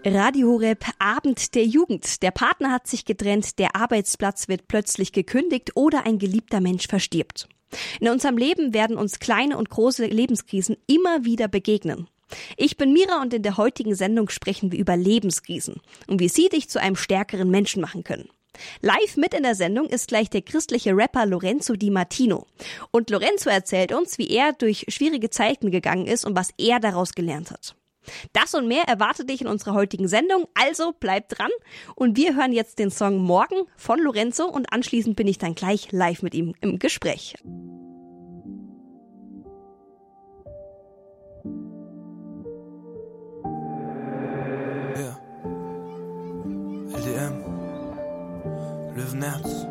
Radio Horeb, Abend der Jugend. Der Partner hat sich getrennt, der Arbeitsplatz wird plötzlich gekündigt oder ein geliebter Mensch verstirbt. In unserem Leben werden uns kleine und große Lebenskrisen immer wieder begegnen. Ich bin Mira und in der heutigen Sendung sprechen wir über Lebenskrisen und wie sie dich zu einem stärkeren Menschen machen können. Live mit in der Sendung ist gleich der christliche Rapper Lorenzo Di Martino. Und Lorenzo erzählt uns, wie er durch schwierige Zeiten gegangen ist und was er daraus gelernt hat. Das und mehr erwartet dich in unserer heutigen Sendung, also bleib dran. Und wir hören jetzt den Song Morgen von Lorenzo und anschließend bin ich dann gleich live mit ihm im Gespräch. Ja. LDM. Löwenherz.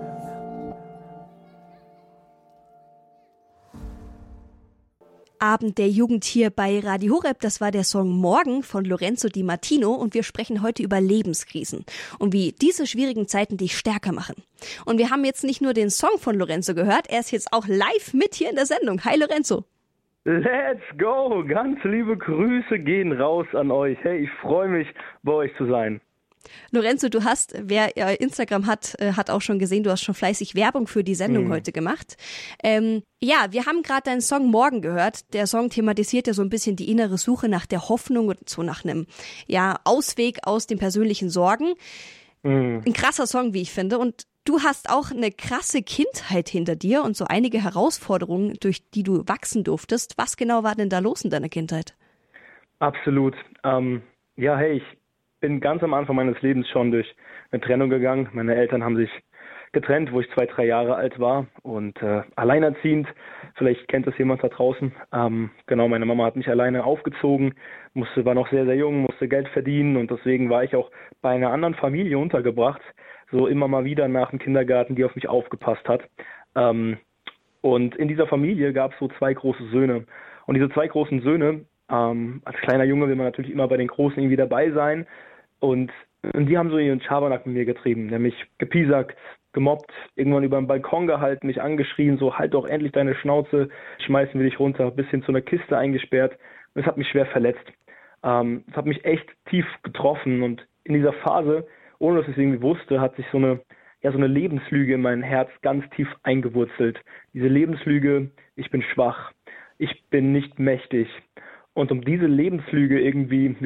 Abend der Jugend hier bei Radio Horeb. Das war der Song Morgen von Lorenzo Di Martino und wir sprechen heute über Lebenskrisen und wie diese schwierigen Zeiten dich stärker machen. Und wir haben jetzt nicht nur den Song von Lorenzo gehört, er ist jetzt auch live mit hier in der Sendung. Hi Lorenzo. Let's go! Ganz liebe Grüße gehen raus an euch. Hey, ich freue mich, bei euch zu sein. Lorenzo, du hast, wer Instagram hat, hat auch schon gesehen, du hast schon fleißig Werbung für die Sendung heute gemacht. Ja, wir haben gerade deinen Song Morgen gehört. Der Song thematisiert ja so ein bisschen die innere Suche nach der Hoffnung und so nach einem Ausweg aus den persönlichen Sorgen. Ein krasser Song, wie ich finde. Und du hast auch eine krasse Kindheit hinter dir und so einige Herausforderungen, durch die du wachsen durftest. Was genau war denn da los in deiner Kindheit? Absolut. Ich bin ganz am Anfang meines Lebens schon durch eine Trennung gegangen. Meine Eltern haben sich getrennt, wo ich 2-3 Jahre alt war und alleinerziehend. Vielleicht kennt das jemand da draußen. Meine Mama hat mich alleine aufgezogen, war noch sehr, sehr jung, musste Geld verdienen und deswegen war ich auch bei einer anderen Familie untergebracht, so immer mal wieder nach dem Kindergarten, die auf mich aufgepasst hat. Und in dieser Familie gab es so 2 große Söhne. Und diese 2 großen Söhne, als kleiner Junge will man natürlich immer bei den Großen irgendwie dabei sein. Und die haben so ihren Schabernack mit mir getrieben. Die haben mich gepiesackt, gemobbt, irgendwann über den Balkon gehalten, mich angeschrien, so halt doch endlich deine Schnauze, schmeißen wir dich runter, bis hin zu einer Kiste eingesperrt. Und es hat mich schwer verletzt. Es hat mich echt tief getroffen. Und in dieser Phase, ohne dass ich es irgendwie wusste, hat sich so eine Lebenslüge in mein Herz ganz tief eingewurzelt. Diese Lebenslüge, ich bin schwach, ich bin nicht mächtig. Und um diese Lebenslüge irgendwie,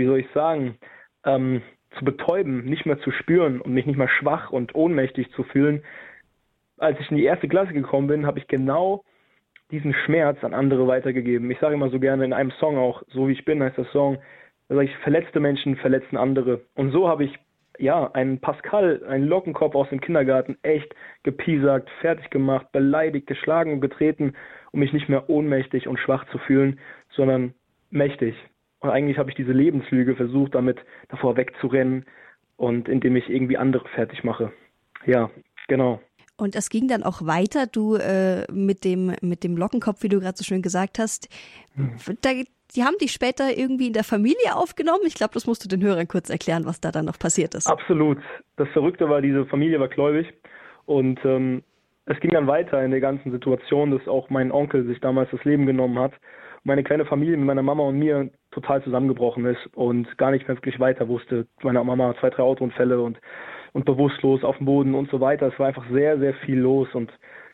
zu betäuben, nicht mehr zu spüren und mich nicht mehr schwach und ohnmächtig zu fühlen, als ich in die 1. Klasse gekommen bin, habe ich genau diesen Schmerz an andere weitergegeben. Ich sage immer so gerne in einem Song auch, so wie ich bin, heißt der Song, da sage ich, verletzte Menschen verletzen andere. Und so habe ich einen Pascal, einen Lockenkopf aus dem Kindergarten, echt gepiesackt, fertig gemacht, beleidigt, geschlagen und getreten, um mich nicht mehr ohnmächtig und schwach zu fühlen, sondern mächtig. Und eigentlich habe ich diese Lebenslüge versucht, damit davor wegzurennen und indem ich irgendwie andere fertig mache. Ja, genau. Und es ging dann auch weiter, du mit dem Lockenkopf, wie du gerade so schön gesagt hast. Die haben dich später irgendwie in der Familie aufgenommen. Ich glaube, das musst du den Hörern kurz erklären, was da dann noch passiert ist. Absolut. Das Verrückte war, diese Familie war gläubig und es ging dann weiter in der ganzen Situation, dass auch mein Onkel sich damals das Leben genommen hat. Meine kleine Familie mit meiner Mama und mir total zusammengebrochen ist und gar nicht mehr wirklich weiter wusste. Meine Mama 2-3 Autounfälle und bewusstlos auf dem Boden und so weiter. Es war einfach sehr, sehr viel los und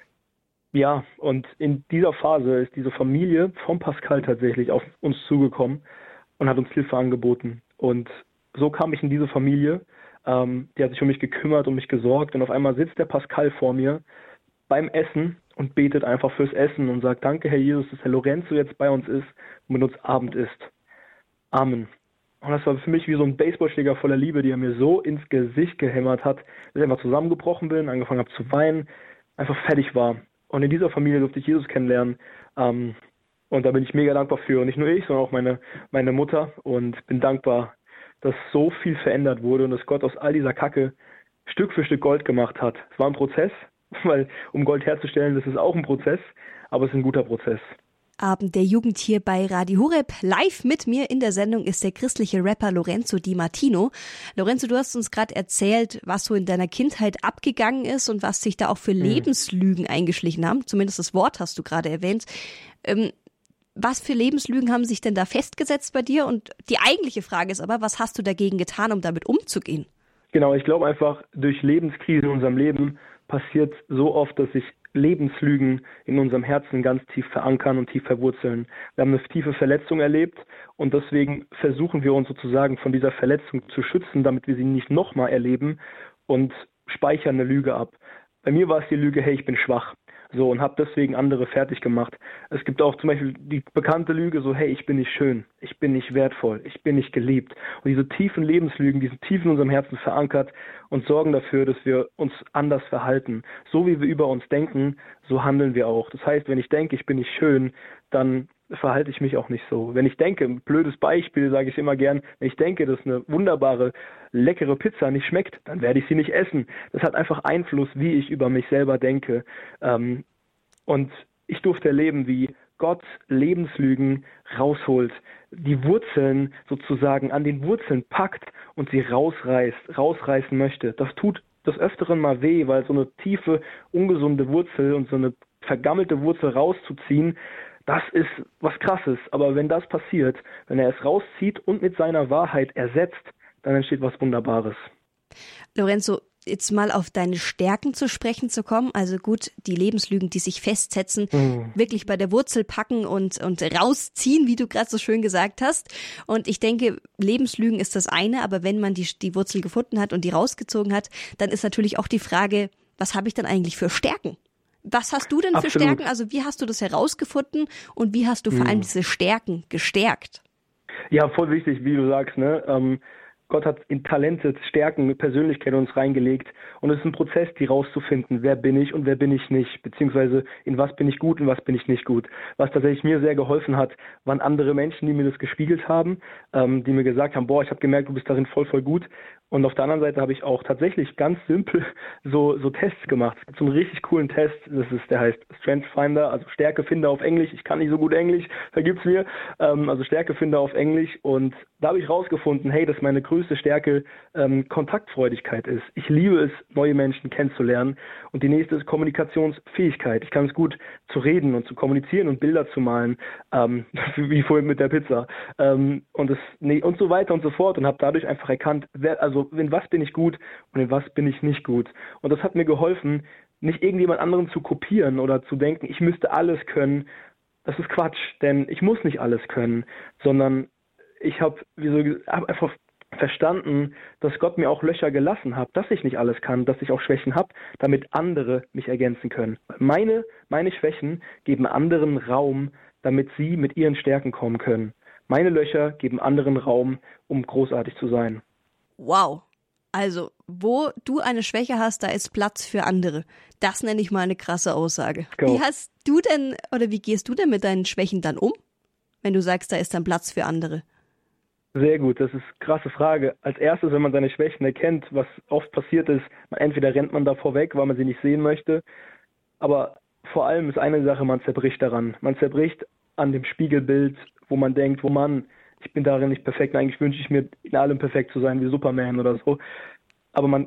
in dieser Phase ist diese Familie von Pascal tatsächlich auf uns zugekommen und hat uns Hilfe angeboten. Und so kam ich in diese Familie, die hat sich um mich gekümmert und mich gesorgt und auf einmal sitzt der Pascal vor mir beim Essen und betet einfach fürs Essen und sagt, danke Herr Jesus, dass Herr Lorenzo jetzt bei uns ist und mit uns Abend isst. Amen. Und das war für mich wie so ein Baseballschläger voller Liebe, die er mir so ins Gesicht gehämmert hat, dass ich einfach zusammengebrochen bin, angefangen habe zu weinen, einfach fertig war. Und in dieser Familie durfte ich Jesus kennenlernen. Und da bin ich mega dankbar für. Und nicht nur ich, sondern auch meine Mutter. Und bin dankbar, dass so viel verändert wurde und dass Gott aus all dieser Kacke Stück für Stück Gold gemacht hat. Es war ein Prozess, weil um Gold herzustellen, das ist auch ein Prozess, aber es ist ein guter Prozess. Abend der Jugend hier bei Radio Horeb. Live mit mir in der Sendung ist der christliche Rapper Lorenzo Di Martino. Lorenzo, du hast uns gerade erzählt, was so in deiner Kindheit abgegangen ist und was sich da auch für Lebenslügen eingeschlichen haben. Zumindest das Wort hast du gerade erwähnt. Was für Lebenslügen haben sich denn da festgesetzt bei dir? Und die eigentliche Frage ist aber, was hast du dagegen getan, um damit umzugehen? Genau, ich glaube einfach, durch Lebenskrisen in unserem Leben passiert so oft, dass sich Lebenslügen in unserem Herzen ganz tief verankern und tief verwurzeln. Wir haben eine tiefe Verletzung erlebt und deswegen versuchen wir uns sozusagen von dieser Verletzung zu schützen, damit wir sie nicht nochmal erleben und speichern eine Lüge ab. Bei mir war es die Lüge, hey, ich bin schwach. So, und habe deswegen andere fertig gemacht. Es gibt auch zum Beispiel die bekannte Lüge, so, hey, ich bin nicht schön, ich bin nicht wertvoll, ich bin nicht geliebt. Und diese tiefen Lebenslügen, die sind tief in unserem Herzen verankert und sorgen dafür, dass wir uns anders verhalten. So wie wir über uns denken, so handeln wir auch. Das heißt, wenn ich denke, ich bin nicht schön, dann verhalte ich mich auch nicht so. Wenn ich denke, ein blödes Beispiel, sage ich immer gern, wenn ich denke, dass eine wunderbare, leckere Pizza nicht schmeckt, dann werde ich sie nicht essen. Das hat einfach Einfluss, wie ich über mich selber denke. Und ich durfte erleben, wie Gott Lebenslügen rausholt, die Wurzeln sozusagen an den Wurzeln packt und sie rausreißen möchte. Das tut des Öfteren mal weh, weil so eine tiefe, ungesunde Wurzel und so eine vergammelte Wurzel rauszuziehen, das ist was Krasses. Aber wenn das passiert, wenn er es rauszieht und mit seiner Wahrheit ersetzt, dann entsteht was Wunderbares. Lorenzo, jetzt mal auf deine Stärken zu sprechen zu kommen, also gut, die Lebenslügen, die sich festsetzen, wirklich bei der Wurzel packen und rausziehen, wie du gerade so schön gesagt hast. Und ich denke, Lebenslügen ist das eine, aber wenn man die Wurzel gefunden hat und die rausgezogen hat, dann ist natürlich auch die Frage, was habe ich dann eigentlich für Stärken? Was hast du denn für Stärken? Also wie hast du das herausgefunden und wie hast du vor allem diese Stärken gestärkt? Ja, voll wichtig, wie du sagst, ne? Gott hat in Talente, Stärken, Persönlichkeit in uns reingelegt und es ist ein Prozess, die rauszufinden, wer bin ich und wer bin ich nicht, beziehungsweise in was bin ich gut und was bin ich nicht gut. Was tatsächlich mir sehr geholfen hat, waren andere Menschen, die mir das gespiegelt haben, die mir gesagt haben, boah, ich habe gemerkt, du bist darin voll gut. Und auf der anderen Seite habe ich auch tatsächlich ganz simpel so Tests gemacht. Es gibt so einen richtig coolen Test, der heißt Strength Finder, also Stärkefinder auf Englisch. Ich kann nicht so gut Englisch, vergib's mir. Also Stärkefinder auf Englisch. Und da habe ich rausgefunden, hey, dass meine größte Stärke Kontaktfreudigkeit ist. Ich liebe es, neue Menschen kennenzulernen. Und die nächste ist Kommunikationsfähigkeit. Ich kann es gut zu reden und zu kommunizieren und Bilder zu malen, wie vorhin mit der Pizza. Und so weiter und so fort. Und habe dadurch einfach erkannt, in was bin ich gut und in was bin ich nicht gut. Und das hat mir geholfen, nicht irgendjemand anderen zu kopieren oder zu denken, ich müsste alles können. Das ist Quatsch, denn ich muss nicht alles können, sondern ich habe einfach verstanden, dass Gott mir auch Löcher gelassen hat, dass ich nicht alles kann, dass ich auch Schwächen habe, damit andere mich ergänzen können. Meine Schwächen geben anderen Raum, damit sie mit ihren Stärken kommen können. Meine Löcher geben anderen Raum, um großartig zu sein. Wow. Also, wo du eine Schwäche hast, da ist Platz für andere. Das nenne ich mal eine krasse Aussage. Wie hast du denn, oder wie gehst du denn mit deinen Schwächen dann um, wenn du sagst, da ist dann Platz für andere? Sehr gut, das ist eine krasse Frage. Als erstes, wenn man seine Schwächen erkennt, was oft passiert ist, entweder rennt man davor weg, weil man sie nicht sehen möchte, aber vor allem ist eine Sache, man zerbricht daran. Man zerbricht an dem Spiegelbild, wo man denkt, ich bin darin nicht perfekt. Eigentlich wünsche ich mir, in allem perfekt zu sein, wie Superman oder so. Aber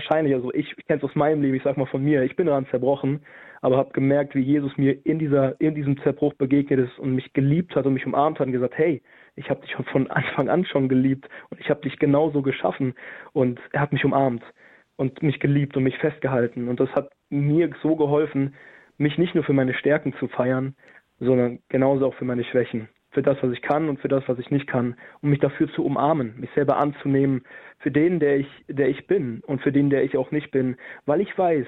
ich kenne es aus meinem Leben, ich sag mal von mir, ich bin daran zerbrochen, aber habe gemerkt, wie Jesus mir in diesem Zerbruch begegnet ist und mich geliebt hat und mich umarmt hat und gesagt, hey, ich habe dich von Anfang an schon geliebt und ich habe dich genauso geschaffen. Und er hat mich umarmt und mich geliebt und mich festgehalten. Und das hat mir so geholfen, mich nicht nur für meine Stärken zu feiern, sondern genauso auch für meine Schwächen. Für das, was ich kann und für das, was ich nicht kann, um mich dafür zu umarmen, mich selber anzunehmen, für den, der ich bin und für den, der ich auch nicht bin, weil ich weiß,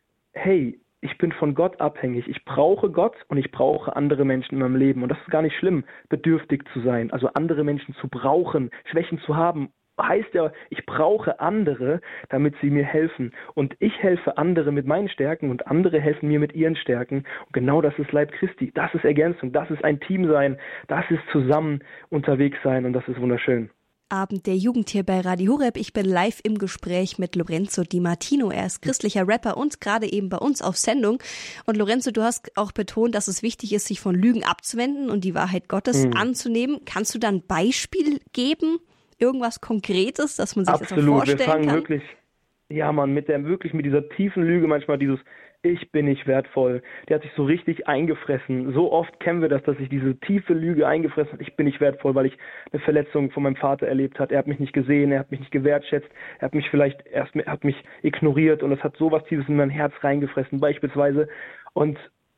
hey, ich bin von Gott abhängig, ich brauche Gott und ich brauche andere Menschen in meinem Leben und das ist gar nicht schlimm, bedürftig zu sein, also andere Menschen zu brauchen, Schwächen zu haben, heißt ja, ich brauche andere, damit sie mir helfen. Und ich helfe andere mit meinen Stärken und andere helfen mir mit ihren Stärken. Und genau das ist Leib Christi. Das ist Ergänzung. Das ist ein Team sein. Das ist zusammen unterwegs sein. Und das ist wunderschön. Abend der Jugend hier bei Radio Horeb. Ich bin live im Gespräch mit Lorenzo Di Martino. Er ist christlicher Rapper und gerade eben bei uns auf Sendung. Und Lorenzo, du hast auch betont, dass es wichtig ist, sich von Lügen abzuwenden und die Wahrheit Gottes anzunehmen. Kannst du da ein Beispiel geben? Irgendwas Konkretes, dass man sich das auch vorstellen kann? Wir fangen wirklich, mit dieser tiefen Lüge manchmal ich bin nicht wertvoll. Der hat sich so richtig eingefressen. So oft kennen wir das, dass sich diese tiefe Lüge eingefressen hat. Ich bin nicht wertvoll, weil ich eine Verletzung von meinem Vater erlebt habe. Er hat mich nicht gesehen, er hat mich nicht gewertschätzt, er hat mich hat mich ignoriert und es hat sowas Tiefes in mein Herz reingefressen beispielsweise. Und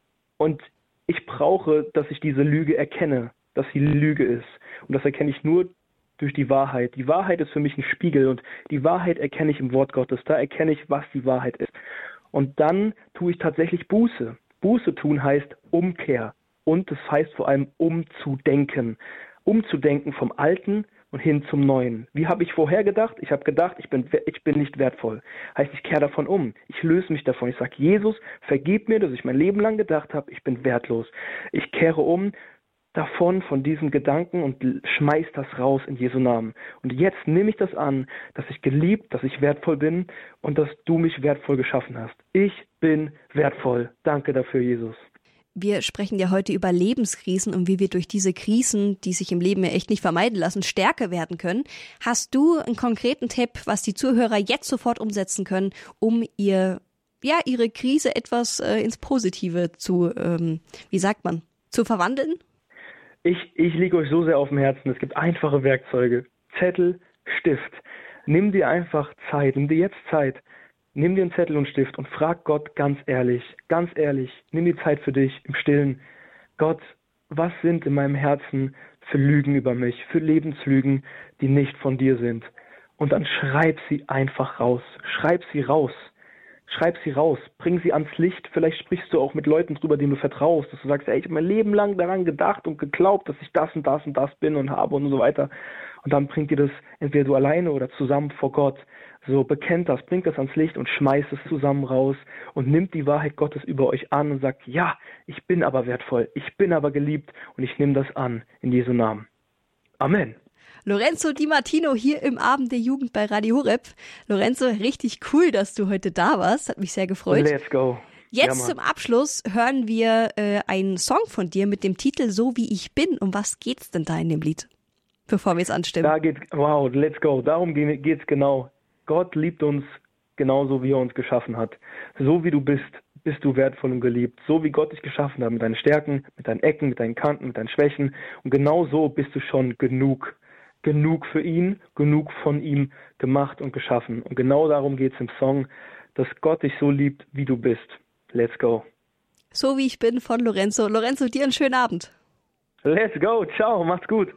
ich brauche, dass ich diese Lüge erkenne, dass sie Lüge ist. Und das erkenne ich nur durch die Wahrheit. Die Wahrheit ist für mich ein Spiegel und die Wahrheit erkenne ich im Wort Gottes. Da erkenne ich, was die Wahrheit ist. Und dann tue ich tatsächlich Buße. Buße tun heißt Umkehr. Und es heißt vor allem umzudenken. Umzudenken vom Alten und hin zum Neuen. Wie habe ich vorher gedacht? Ich habe gedacht, ich bin nicht wertvoll. Heißt, ich kehre davon um. Ich löse mich davon. Ich sage, Jesus, vergib mir, dass ich mein Leben lang gedacht habe, ich bin wertlos. Ich kehre um von diesen Gedanken und schmeiß das raus in Jesu Namen. Und jetzt nehme ich das an, dass ich geliebt, dass ich wertvoll bin und dass du mich wertvoll geschaffen hast. Ich bin wertvoll. Danke dafür, Jesus. Wir sprechen ja heute über Lebenskrisen und wie wir durch diese Krisen, die sich im Leben ja echt nicht vermeiden lassen, stärker werden können. Hast du einen konkreten Tipp, was die Zuhörer jetzt sofort umsetzen können, um ihre Krise etwas ins Positive zu verwandeln? Ich liege euch so sehr auf dem Herzen. Es gibt einfache Werkzeuge. Zettel, Stift. Nimm dir einfach Zeit. Nimm dir jetzt Zeit. Nimm dir einen Zettel und Stift und frag Gott ganz ehrlich, nimm die Zeit für dich im Stillen. Gott, was sind in meinem Herzen für Lügen über mich, für Lebenslügen, die nicht von dir sind? Und dann schreib sie einfach raus. Schreib sie raus. Bring sie ans Licht. Vielleicht sprichst du auch mit Leuten drüber, denen du vertraust, dass du sagst, ey, ich habe mein Leben lang daran gedacht und geglaubt, dass ich das und das und das bin und habe und so weiter. Und dann bringt dir das entweder du alleine oder zusammen vor Gott. So, bekennt das, bringt das ans Licht und schmeißt es zusammen raus und nimmt die Wahrheit Gottes über euch an und sagt, ja, ich bin aber wertvoll, ich bin aber geliebt und ich nehme das an in Jesu Namen. Amen. Lorenzo Di Martino hier im Abend der Jugend bei Radio Horeb. Lorenzo, richtig cool, dass du heute da warst. Hat mich sehr gefreut. Let's go. Jetzt zum Abschluss hören wir einen Song von dir mit dem Titel So wie ich bin. Um was geht's denn da in dem Lied? Bevor wir es anstimmen. Wow, let's go. Darum geht's genau. Gott liebt uns genauso, wie er uns geschaffen hat. So wie du bist du wertvoll und geliebt. So wie Gott dich geschaffen hat, mit deinen Stärken, mit deinen Ecken, mit deinen Kanten, mit deinen Schwächen. Und genau so bist du schon genug. Genug für ihn, genug von ihm gemacht und geschaffen. Und genau darum geht es im Song, dass Gott dich so liebt, wie du bist. Let's go. So wie ich bin von Lorenzo. Lorenzo, dir einen schönen Abend. Let's go. Ciao. Macht's gut.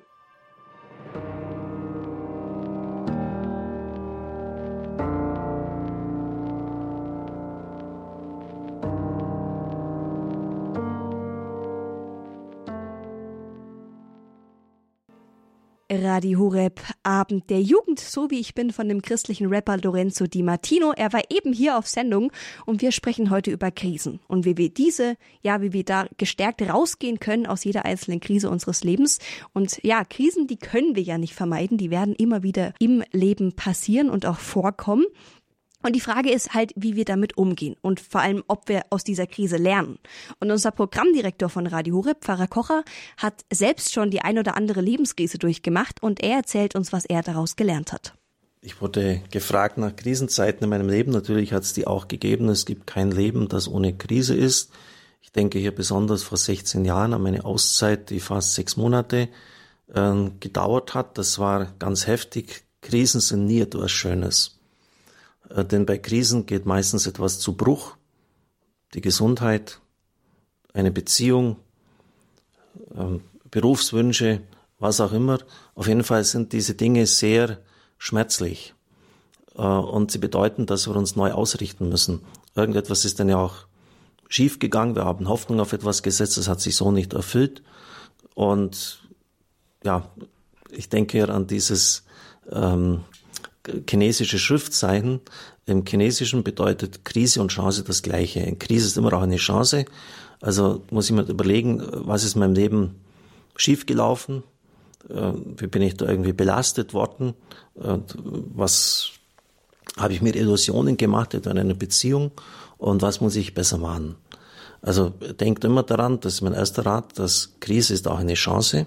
Radio Horeb, Abend der Jugend, so wie ich bin, von dem christlichen Rapper Lorenzo Di Martino. Er war eben hier auf Sendung und wir sprechen heute über Krisen und wie wir da gestärkt rausgehen können aus jeder einzelnen Krise unseres Lebens. Und ja, Krisen, die können wir ja nicht vermeiden, die werden immer wieder im Leben passieren und auch vorkommen. Und die Frage ist halt, wie wir damit umgehen und vor allem, ob wir aus dieser Krise lernen. Und unser Programmdirektor von Radio Horeb, Pfarrer Kocher, hat selbst schon die ein oder andere Lebenskrise durchgemacht und er erzählt uns, was er daraus gelernt hat. Ich wurde gefragt nach Krisenzeiten in meinem Leben. Natürlich hat es die auch gegeben. Es gibt kein Leben, das ohne Krise ist. Ich denke hier besonders vor 16 Jahren an meine Auszeit, die fast 6 Monate gedauert hat. Das war ganz heftig. Krisen sind nie etwas Schönes. Denn bei Krisen geht meistens etwas zu Bruch. Die Gesundheit, eine Beziehung, Berufswünsche, was auch immer. Auf jeden Fall sind diese Dinge sehr schmerzlich. Und sie bedeuten, dass wir uns neu ausrichten müssen. Irgendetwas ist dann ja auch schief gegangen. Wir haben Hoffnung auf etwas gesetzt, das hat sich so nicht erfüllt. Und ja, ich denke hier an dieses chinesische Schriftzeichen. Im Chinesischen bedeutet Krise und Chance das Gleiche. In Krise ist immer auch eine Chance. Also muss ich mir überlegen, was ist in meinem Leben schiefgelaufen? Wie bin ich da irgendwie belastet worden? Was habe ich mir Illusionen gemacht in einer Beziehung? Und was muss ich besser machen? Also denkt immer daran, das ist mein erster Rat, dass Krise ist auch eine Chance.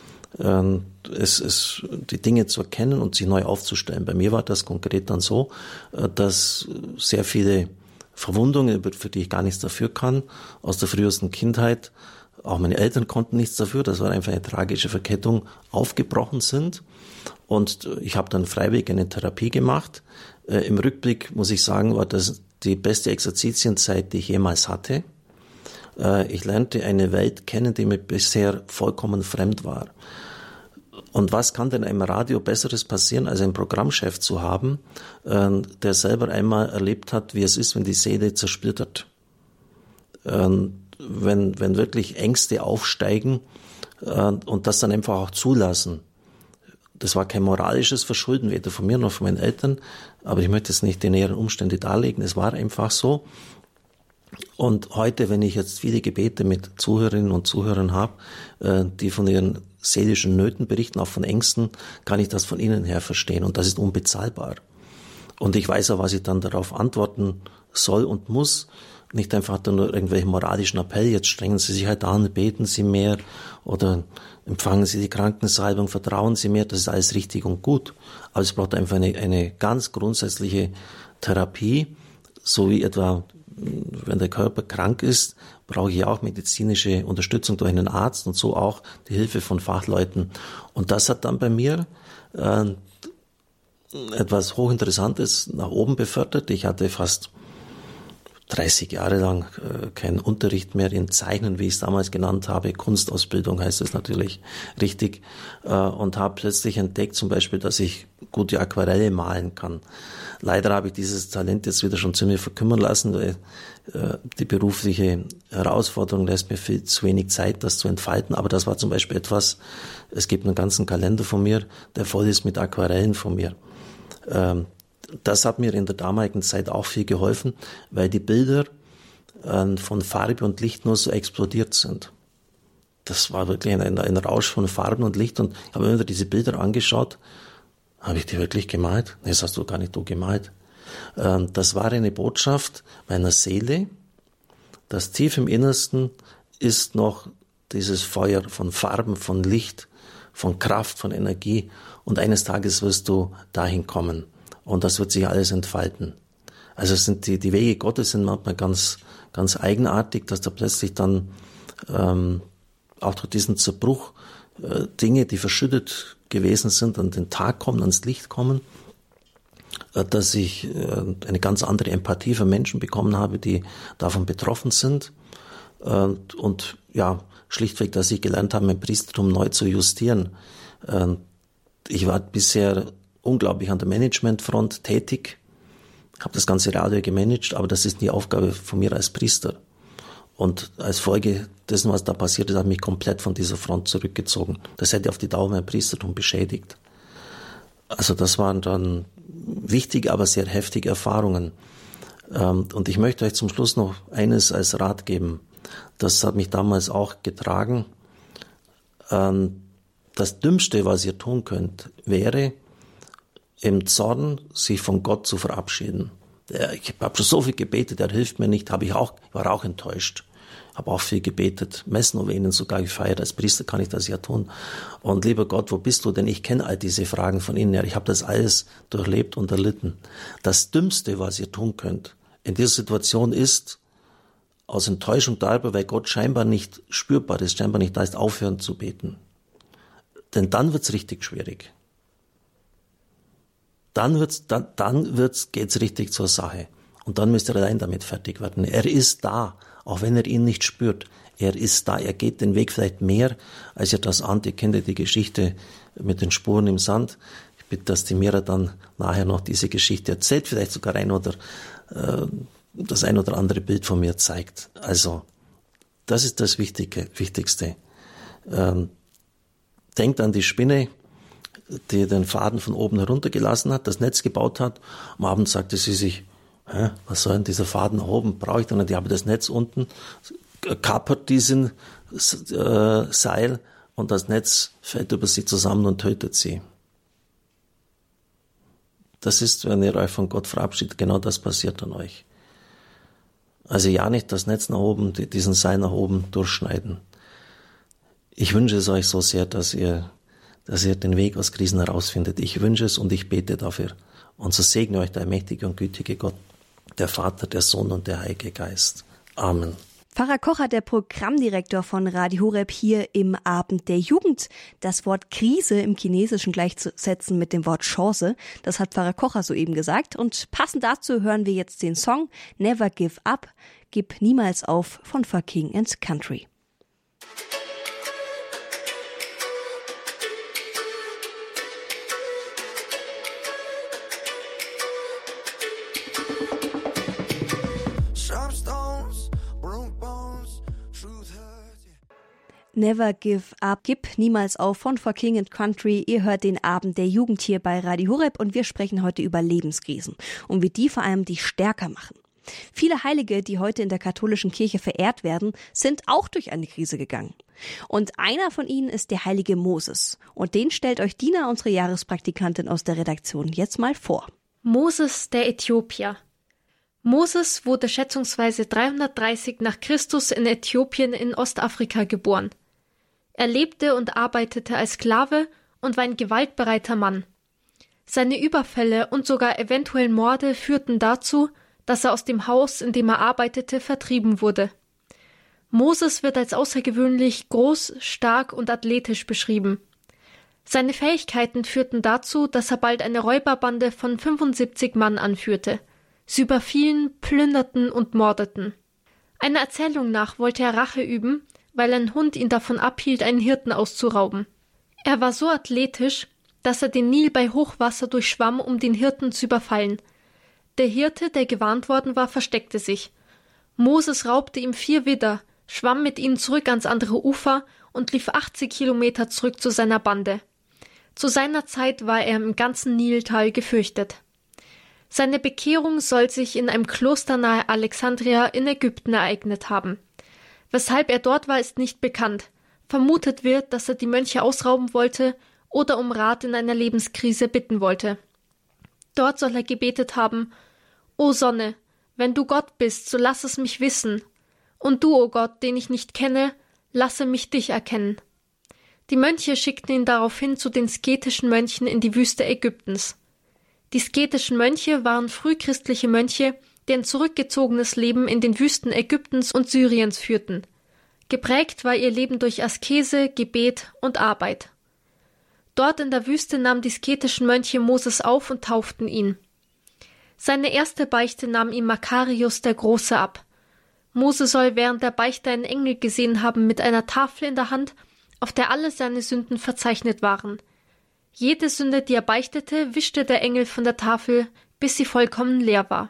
Die Dinge zu erkennen und sich neu aufzustellen. Bei mir war das konkret dann so, dass sehr viele Verwundungen, für die ich gar nichts dafür kann, aus der frühesten Kindheit. Auch meine Eltern konnten nichts dafür, das war einfach eine tragische Verkettung, aufgebrochen sind. Und ich habe dann freiwillig eine Therapie gemacht. Im Rückblick muss ich sagen, war das die beste Exerzitienzeit, die ich jemals hatte. Ich lernte eine Welt kennen, die mir bisher vollkommen fremd war. Und was kann denn einem Radio Besseres passieren, als einen Programmchef zu haben, der selber einmal erlebt hat, wie es ist, wenn die Seele zersplittert. Wenn wirklich Ängste aufsteigen und das dann einfach auch zulassen. Das war kein moralisches Verschulden, weder von mir noch von meinen Eltern, aber ich möchte jetzt nicht die näheren Umstände darlegen, es war einfach so. Und heute, wenn ich jetzt viele Gebete mit Zuhörerinnen und Zuhörern habe, die von ihren seelischen Nöten berichten, auch von Ängsten, kann ich das von innen her verstehen und das ist unbezahlbar. Und ich weiß auch, was ich dann darauf antworten soll und muss. Nicht einfach nur irgendwelchen moralischen Appell, jetzt strengen Sie sich halt an, beten Sie mehr oder empfangen Sie die Krankensalbung, vertrauen Sie mehr, das ist alles richtig und gut. Aber es braucht einfach eine ganz grundsätzliche Therapie, so wie etwa, wenn der Körper krank ist, brauche ich auch medizinische Unterstützung durch einen Arzt und so auch die Hilfe von Fachleuten. Und das hat dann bei mir etwas Hochinteressantes nach oben befördert. Ich hatte fast 30 Jahre lang keinen Unterricht mehr in Zeichnen, wie ich es damals genannt habe. Kunstausbildung heißt es natürlich richtig. Und habe plötzlich entdeckt zum Beispiel, dass ich gute Aquarelle malen kann. Leider habe ich dieses Talent jetzt wieder schon ziemlich verkümmern lassen, weil die berufliche Herausforderung lässt mir viel zu wenig Zeit, das zu entfalten. Aber das war zum Beispiel etwas, es gibt einen ganzen Kalender von mir, der voll ist mit Aquarellen von mir. Das hat mir in der damaligen Zeit auch viel geholfen, weil die Bilder von Farbe und Licht nur so explodiert sind. Das war wirklich ein Rausch von Farben und Licht und ich habe immer wieder diese Bilder angeschaut. Habe ich die wirklich gemalt? Nee, das hast du gar nicht du gemalt. Das war eine Botschaft meiner Seele, dass tief im Innersten ist noch dieses Feuer von Farben, von Licht, von Kraft, von Energie und eines Tages wirst du dahin kommen. Und das wird sich alles entfalten. Also sind die Wege Gottes sind manchmal ganz, ganz eigenartig, dass da plötzlich dann auch durch diesen Zerbruch Dinge, die verschüttet gewesen sind, an den Tag kommen, ans Licht kommen, dass ich eine ganz andere Empathie für Menschen bekommen habe, die davon betroffen sind und ja, schlichtweg, dass ich gelernt habe, mein Priestertum neu zu justieren. Ich war bisher unglaublich an der Managementfront tätig, habe das ganze Radio gemanagt, aber das ist die Aufgabe von mir als Priester. Und als Folge dessen, was da passiert ist, habe ich mich komplett von dieser Front zurückgezogen. Das hätte auf die Dauer mein Priestertum beschädigt. Also das waren dann wichtige, aber sehr heftige Erfahrungen. Und ich möchte euch zum Schluss noch eines als Rat geben. Das hat mich damals auch getragen. Das Dümmste, was ihr tun könnt, wäre, im Zorn sich von Gott zu verabschieden. Ich habe schon so viel gebetet, er hilft mir nicht, ich war auch enttäuscht. Habe auch viel gebetet, Messnovenen sogar gefeiert, als Priester kann ich das ja tun. Und lieber Gott, wo bist du? Denn ich kenne all diese Fragen von innen her. Ich habe das alles durchlebt und erlitten. Das Dümmste, was ihr tun könnt in dieser Situation ist, aus Enttäuschung darüber, weil Gott scheinbar nicht spürbar ist, scheinbar nicht da ist, aufhören zu beten. Denn dann wird's richtig schwierig. Dann geht's richtig zur Sache. Und dann müsst ihr allein damit fertig werden. Er ist da, auch wenn ihr ihn nicht spürt. Er ist da, er geht den Weg vielleicht mehr, als ihr das ahnt. Ihr kennt ja die Geschichte mit den Spuren im Sand. Ich bitte, dass die Mira dann nachher noch diese Geschichte erzählt, vielleicht sogar das ein oder andere Bild von mir zeigt. Also, das ist das Wichtigste. Denkt an die Spinne, die den Faden von oben heruntergelassen hat, das Netz gebaut hat. Am Abend sagte sie sich, was soll denn dieser Faden nach oben? Brauche ich dann nicht? Ich habe das Netz unten, kapert diesen Seil und das Netz fällt über sie zusammen und tötet sie. Das ist, wenn ihr euch von Gott verabschiedet, genau das passiert an euch. Also ja nicht das Netz nach oben, diesen Seil nach oben durchschneiden. Ich wünsche es euch so sehr, dass ihr den Weg aus Krisen herausfindet. Ich wünsche es und ich bete dafür. Und so segne euch der mächtige und gütige Gott, der Vater, der Sohn und der Heilige Geist. Amen. Pfarrer Kocher, der Programmdirektor von Radio Horeb, hier im Abend der Jugend. Das Wort Krise im Chinesischen gleichzusetzen mit dem Wort Chance, das hat Pfarrer Kocher soeben gesagt. Und passend dazu hören wir jetzt den Song Never Give Up, Gib niemals auf von For King and Country. Never Give Up, Gib niemals auf von For King and Country. Ihr hört den Abend der Jugend hier bei Radio Horeb und wir sprechen heute über Lebenskrisen und wie die vor allem die stärker machen. Viele Heilige, die heute in der katholischen Kirche verehrt werden, sind auch durch eine Krise gegangen. Und einer von ihnen ist der heilige Moses. Und den stellt euch Dina, unsere Jahrespraktikantin aus der Redaktion, jetzt mal vor. Moses, der Äthiopier. Moses wurde schätzungsweise 330 nach Christus in Äthiopien in Ostafrika geboren. Er lebte und arbeitete als Sklave und war ein gewaltbereiter Mann. Seine Überfälle und sogar eventuell Morde führten dazu, dass er aus dem Haus, in dem er arbeitete, vertrieben wurde. Moses wird als außergewöhnlich groß, stark und athletisch beschrieben. Seine Fähigkeiten führten dazu, dass er bald eine Räuberbande von 75 Mann anführte. Sie überfielen, plünderten und mordeten. Einer Erzählung nach wollte er Rache üben, weil ein Hund ihn davon abhielt, einen Hirten auszurauben. Er war so athletisch, dass er den Nil bei Hochwasser durchschwamm, um den Hirten zu überfallen. Der Hirte, der gewarnt worden war, versteckte sich. Moses raubte ihm 4 Widder, schwamm mit ihnen zurück ans andere Ufer und lief 80 Kilometer zurück zu seiner Bande. Zu seiner Zeit war er im ganzen Niltal gefürchtet. Seine Bekehrung soll sich in einem Kloster nahe Alexandria in Ägypten ereignet haben. Weshalb er dort war, ist nicht bekannt. Vermutet wird, dass er die Mönche ausrauben wollte oder um Rat in einer Lebenskrise bitten wollte. Dort soll er gebetet haben: O Sonne, wenn du Gott bist, so lass es mich wissen. Und du, o Gott, den ich nicht kenne, lasse mich dich erkennen. Die Mönche schickten ihn daraufhin zu den sketischen Mönchen in die Wüste Ägyptens. Die sketischen Mönche waren frühchristliche Mönche, die ein zurückgezogenes Leben in den Wüsten Ägyptens und Syriens führten. Geprägt war ihr Leben durch Askese, Gebet und Arbeit. Dort in der Wüste nahmen die sketischen Mönche Moses auf und tauften ihn. Seine erste Beichte nahm ihm Makarios der Große ab. Mose soll während der Beichte einen Engel gesehen haben mit einer Tafel in der Hand, auf der alle seine Sünden verzeichnet waren. Jede Sünde, die er beichtete, wischte der Engel von der Tafel, bis sie vollkommen leer war.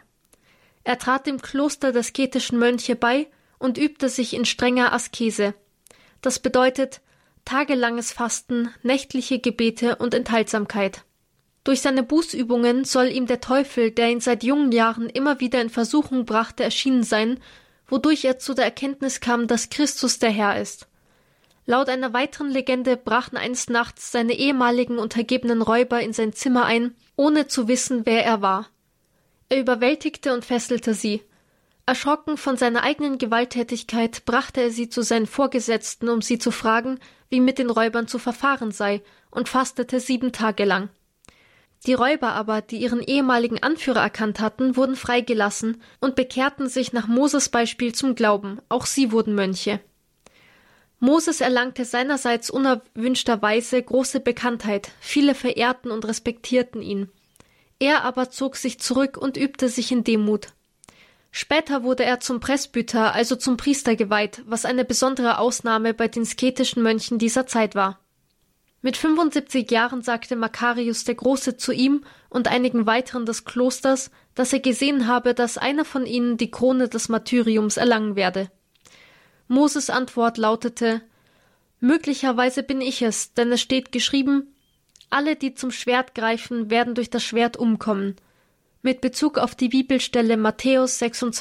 Er trat dem Kloster der sketischen Mönche bei und übte sich in strenger Askese. Das bedeutet tagelanges Fasten, nächtliche Gebete und Enthaltsamkeit. Durch seine Bußübungen soll ihm der Teufel, der ihn seit jungen Jahren immer wieder in Versuchung brachte, erschienen sein, wodurch er zu der Erkenntnis kam, dass Christus der Herr ist. Laut einer weiteren Legende brachen eines Nachts seine ehemaligen untergebenen Räuber in sein Zimmer ein, ohne zu wissen, wer er war. Er überwältigte und fesselte sie. Erschrocken von seiner eigenen Gewalttätigkeit brachte er sie zu seinen Vorgesetzten, um sie zu fragen, wie mit den Räubern zu verfahren sei, und fastete 7 Tage lang. Die Räuber aber, die ihren ehemaligen Anführer erkannt hatten, wurden freigelassen und bekehrten sich nach Moses Beispiel zum Glauben. Auch sie wurden Mönche. Moses erlangte seinerseits unerwünschterweise große Bekanntheit. Viele verehrten und respektierten ihn. Er aber zog sich zurück und übte sich in Demut. Später wurde er zum Presbyter, also zum Priester geweiht, was eine besondere Ausnahme bei den sketischen Mönchen dieser Zeit war. Mit 75 Jahren sagte Makarios der Große zu ihm und einigen weiteren des Klosters, dass er gesehen habe, dass einer von ihnen die Krone des Martyriums erlangen werde. Moses' Antwort lautete: Möglicherweise bin ich es, denn es steht geschrieben: Alle, die zum Schwert greifen, werden durch das Schwert umkommen. Mit Bezug auf die Bibelstelle Matthäus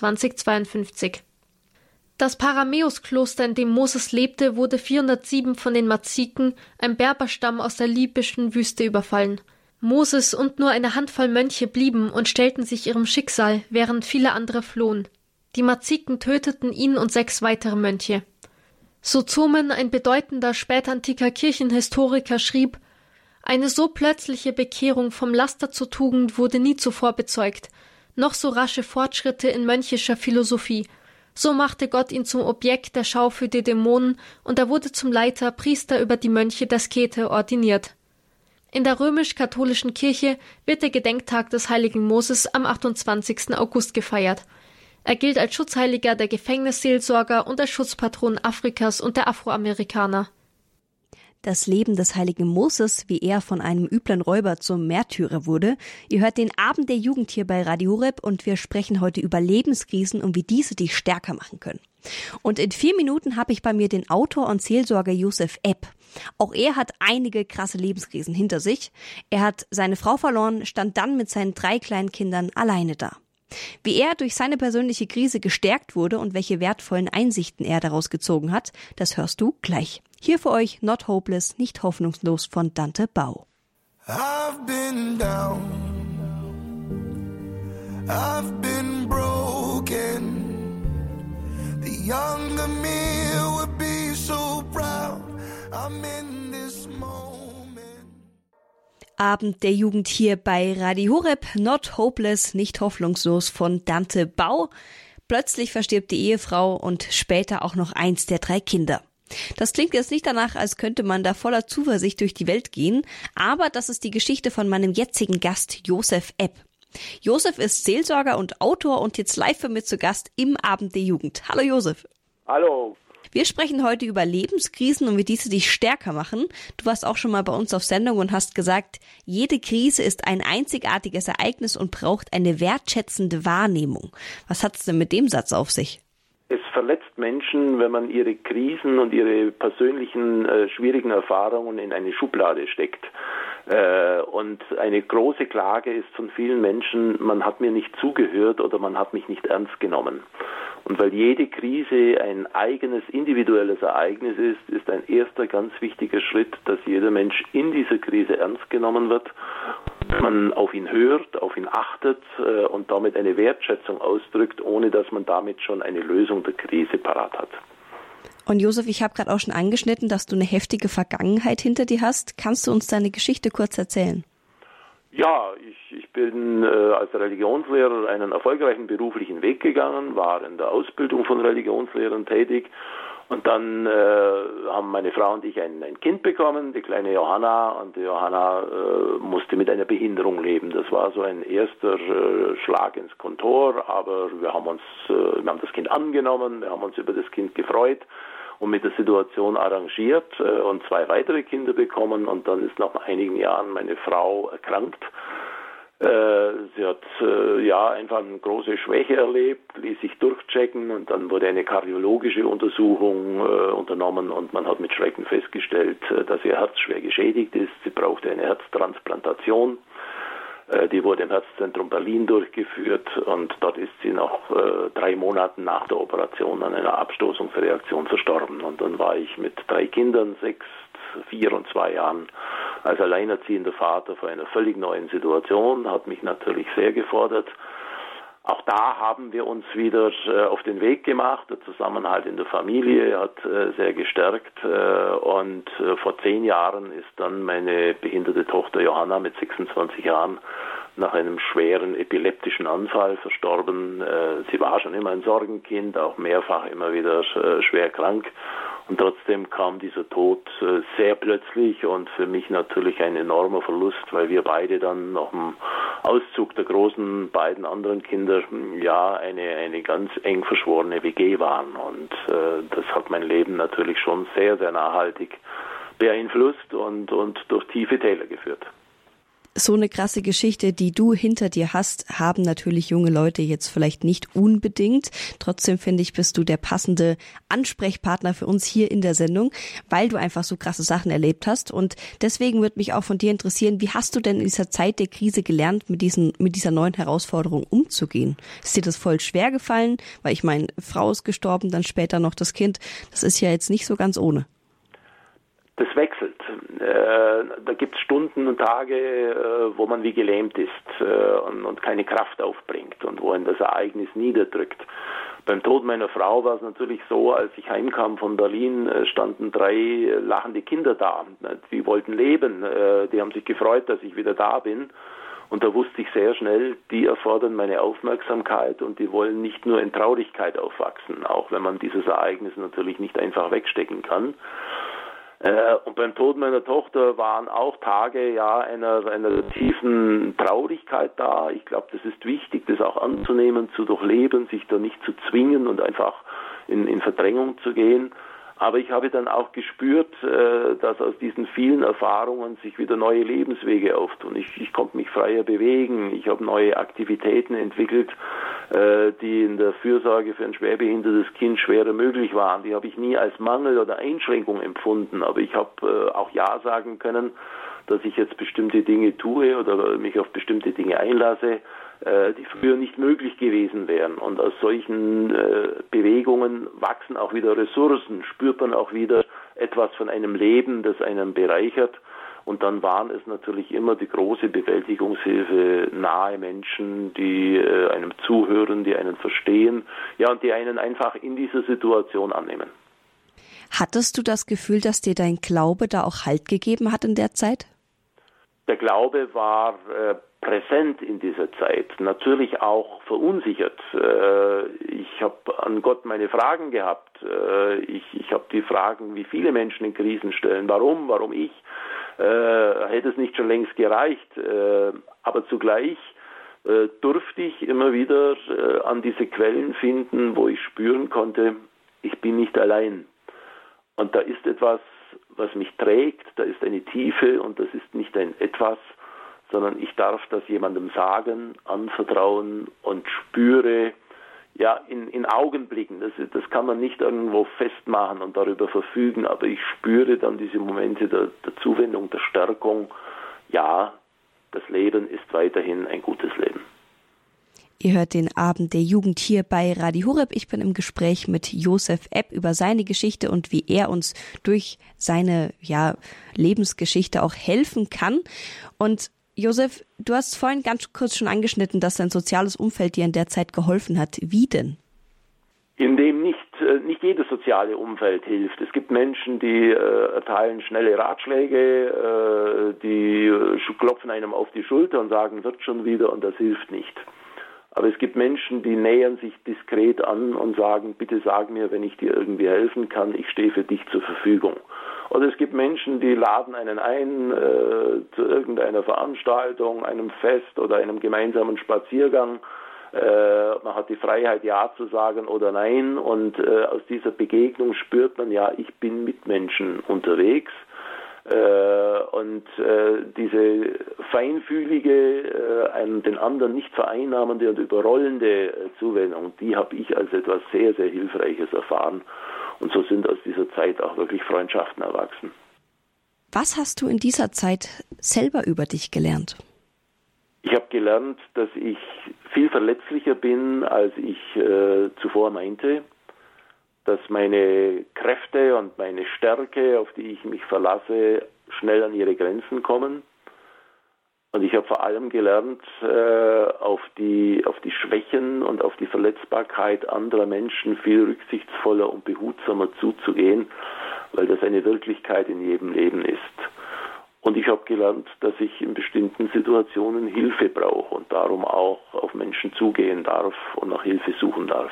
26,52. Das Paramäus-Kloster, in dem Moses lebte, wurde 407 von den Maziken, einem Berberstamm aus der libyschen Wüste, überfallen. Moses und nur eine Handvoll Mönche blieben und stellten sich ihrem Schicksal, während viele andere flohen. Die Maziken töteten ihn und 6 weitere Mönche. Sozomen, ein bedeutender spätantiker Kirchenhistoriker, schrieb: Eine so plötzliche Bekehrung vom Laster zur Tugend wurde nie zuvor bezeugt. noch so rasche Fortschritte in mönchischer Philosophie. So machte Gott ihn zum Objekt der Schau für die Dämonen und er wurde zum Leiter, Priester über die Mönche der Skete ordiniert. In der römisch-katholischen Kirche wird der Gedenktag des heiligen Moses am 28. August gefeiert. Er gilt als Schutzheiliger der Gefängnisseelsorger und als Schutzpatron Afrikas und der Afroamerikaner. Das Leben des heiligen Moses, wie er von einem üblen Räuber zum Märtyrer wurde. Ihr hört den Abend der Jugend hier bei Radio Horeb und wir sprechen heute über Lebenskrisen und wie diese dich stärker machen können. Und in 4 Minuten habe ich bei mir den Autor und Seelsorger Josef Epp. Auch er hat einige krasse Lebenskrisen hinter sich. Er hat seine Frau verloren, stand dann mit seinen 3 kleinen Kindern alleine da. Wie er durch seine persönliche Krise gestärkt wurde und welche wertvollen Einsichten er daraus gezogen hat, das hörst du gleich. Hier für euch Not Hopeless, nicht hoffnungslos von Dante Bau. I've been down, I've been broken. The younger me would be so proud. I'm in this moment. Abend der Jugend hier bei Radio Horeb, Not Hopeless, nicht hoffnungslos von Dante Bau. Plötzlich verstirbt die Ehefrau und später auch noch eins der 3 Kinder. Das klingt jetzt nicht danach, als könnte man da voller Zuversicht durch die Welt gehen, aber das ist die Geschichte von meinem jetzigen Gast Josef Epp. Josef ist Seelsorger und Autor und jetzt live für mich zu Gast im Abend der Jugend. Hallo Josef. Hallo. Wir sprechen heute über Lebenskrisen und wie diese dich stärker machen. Du warst auch schon mal bei uns auf Sendung und hast gesagt, jede Krise ist ein einzigartiges Ereignis und braucht eine wertschätzende Wahrnehmung. Was hat es denn mit dem Satz auf sich? Es verletzt Menschen, wenn man ihre Krisen und ihre persönlichen schwierigen Erfahrungen in eine Schublade steckt. Und eine große Klage ist von vielen Menschen, man hat mir nicht zugehört oder man hat mich nicht ernst genommen. Und weil jede Krise ein eigenes, individuelles Ereignis ist ein erster ganz wichtiger Schritt, dass jeder Mensch in dieser Krise ernst genommen wird, man auf ihn hört, auf ihn achtet und damit eine Wertschätzung ausdrückt, ohne dass man damit schon eine Lösung der Krise parat hat. Und Josef, ich habe gerade auch schon angeschnitten, dass du eine heftige Vergangenheit hinter dir hast. Kannst du uns deine Geschichte kurz erzählen? Ja, ich bin als Religionslehrer einen erfolgreichen beruflichen Weg gegangen, war in der Ausbildung von Religionslehrern tätig und dann haben meine Frau und ich ein Kind bekommen, die kleine Johanna, und die Johanna musste mit einer Behinderung leben. Das war so ein erster Schlag ins Kontor, aber wir haben das Kind angenommen, wir haben uns über das Kind gefreut und mit der Situation arrangiert und 2 weitere Kinder bekommen und dann ist nach einigen Jahren meine Frau erkrankt. Sie hat einfach eine große Schwäche erlebt, ließ sich durchchecken und dann wurde eine kardiologische Untersuchung unternommen und man hat mit Schrecken festgestellt, dass ihr Herz schwer geschädigt ist. Sie brauchte eine Herztransplantation. Die wurde im Herzzentrum Berlin durchgeführt und dort ist sie nach 3 Monaten nach der Operation an einer Abstoßungsreaktion verstorben. Und dann war ich mit 3 Kindern, 6, 4 und 2 Jahren, als alleinerziehender Vater vor einer völlig neuen Situation, hat mich natürlich sehr gefordert. Auch da haben wir uns wieder auf den Weg gemacht. Der Zusammenhalt in der Familie hat sehr gestärkt. Und vor 10 Jahren ist dann meine behinderte Tochter Johanna mit 26 Jahren nach einem schweren epileptischen Anfall verstorben. Sie war schon immer ein Sorgenkind, auch mehrfach immer wieder schwer krank. Und trotzdem kam dieser Tod sehr plötzlich und für mich natürlich ein enormer Verlust, weil wir beide dann nach dem Auszug der großen beiden anderen Kinder eine ganz eng verschworene WG waren. Und das hat mein Leben natürlich schon sehr, sehr nachhaltig beeinflusst und durch tiefe Täler geführt. So eine krasse Geschichte, die du hinter dir hast, haben natürlich junge Leute jetzt vielleicht nicht unbedingt. Trotzdem finde ich, bist du der passende Ansprechpartner für uns hier in der Sendung, weil du einfach so krasse Sachen erlebt hast. Und deswegen würde mich auch von dir interessieren, wie hast du denn in dieser Zeit der Krise gelernt, mit dieser neuen Herausforderung umzugehen? Ist dir das voll schwer gefallen? Weil ich meine, Frau ist gestorben, dann später noch das Kind. Das ist ja jetzt nicht so ganz ohne. Das wechselt. Da gibt es Stunden und Tage, wo man wie gelähmt ist und keine Kraft aufbringt und wo ein das Ereignis niederdrückt. Beim Tod meiner Frau war es natürlich so, als ich heimkam von Berlin, standen 3 lachende Kinder da. Die wollten leben, die haben sich gefreut, dass ich wieder da bin. Und da wusste ich sehr schnell, die erfordern meine Aufmerksamkeit und die wollen nicht nur in Traurigkeit aufwachsen, auch wenn man dieses Ereignis natürlich nicht einfach wegstecken kann. Und beim Tod meiner Tochter waren auch Tage einer tiefen Traurigkeit da. Ich glaube, das ist wichtig, das auch anzunehmen, zu durchleben, sich da nicht zu zwingen und einfach in Verdrängung zu gehen. Aber ich habe dann auch gespürt, dass aus diesen vielen Erfahrungen sich wieder neue Lebenswege auftun. Ich konnte mich freier bewegen, ich habe neue Aktivitäten entwickelt, die in der Fürsorge für ein schwerbehindertes Kind schwerer möglich waren. Die habe ich nie als Mangel oder Einschränkung empfunden, aber ich habe auch Ja sagen können, dass ich jetzt bestimmte Dinge tue oder mich auf bestimmte Dinge einlasse, die früher nicht möglich gewesen wären. Und aus solchen Bewegungen wachsen auch wieder Ressourcen, spürt man auch wieder etwas von einem Leben, das einen bereichert. Und dann waren es natürlich immer die große Bewältigungshilfe, nahe Menschen, die einem zuhören, die einen verstehen, ja, und die einen einfach in dieser Situation annehmen. Hattest du das Gefühl, dass dir dein Glaube da auch Halt gegeben hat in der Zeit? Der Glaube war präsent in dieser Zeit, natürlich auch verunsichert. Ich habe an Gott meine Fragen gehabt. Ich habe die Fragen, wie viele Menschen in Krisen stellen. Warum ich? Hätte es nicht schon längst gereicht. Aber zugleich durfte ich immer wieder an diese Quellen finden, wo ich spüren konnte, ich bin nicht allein. Und da ist etwas, was mich trägt, da ist eine Tiefe und das ist nicht ein Etwas, sondern ich darf das jemandem sagen, anvertrauen und spüre, ja, in Augenblicken. Das kann man nicht irgendwo festmachen und darüber verfügen, aber ich spüre dann diese Momente der Zuwendung, der Stärkung. Ja, das Leben ist weiterhin ein gutes Leben. Ihr hört den Abend der Jugend hier bei Radio Horeb. Ich bin im Gespräch mit Josef Epp über seine Geschichte und wie er uns durch seine Lebensgeschichte auch helfen kann. Und Josef, du hast vorhin ganz kurz schon angeschnitten, dass dein soziales Umfeld dir in der Zeit geholfen hat. Wie denn? Indem nicht jedes soziale Umfeld hilft. Es gibt Menschen, die erteilen schnelle Ratschläge, die klopfen einem auf die Schulter und sagen, wird schon wieder, und das hilft nicht. Aber es gibt Menschen, die nähern sich diskret an und sagen, bitte sag mir, wenn ich dir irgendwie helfen kann, ich stehe für dich zur Verfügung. Oder es gibt Menschen, die laden einen ein zu irgendeiner Veranstaltung, einem Fest oder einem gemeinsamen Spaziergang. Man hat die Freiheit, Ja zu sagen oder Nein. Und aus dieser Begegnung spürt man, ja, ich bin mit Menschen unterwegs. Und diese feinfühlige, den anderen nicht vereinnahmende und überrollende Zuwendung, die habe ich als etwas sehr, sehr Hilfreiches erfahren. Und so sind aus dieser Zeit auch wirklich Freundschaften erwachsen. Was hast du in dieser Zeit selber über dich gelernt? Ich habe gelernt, dass ich viel verletzlicher bin, als ich zuvor meinte. Dass meine Kräfte und meine Stärke, auf die ich mich verlasse, schnell an ihre Grenzen kommen. Und ich habe vor allem gelernt, auf die Schwächen und auf die Verletzbarkeit anderer Menschen viel rücksichtsvoller und behutsamer zuzugehen, weil das eine Wirklichkeit in jedem Leben ist. Und ich habe gelernt, dass ich in bestimmten Situationen Hilfe brauche und darum auch auf Menschen zugehen darf und nach Hilfe suchen darf.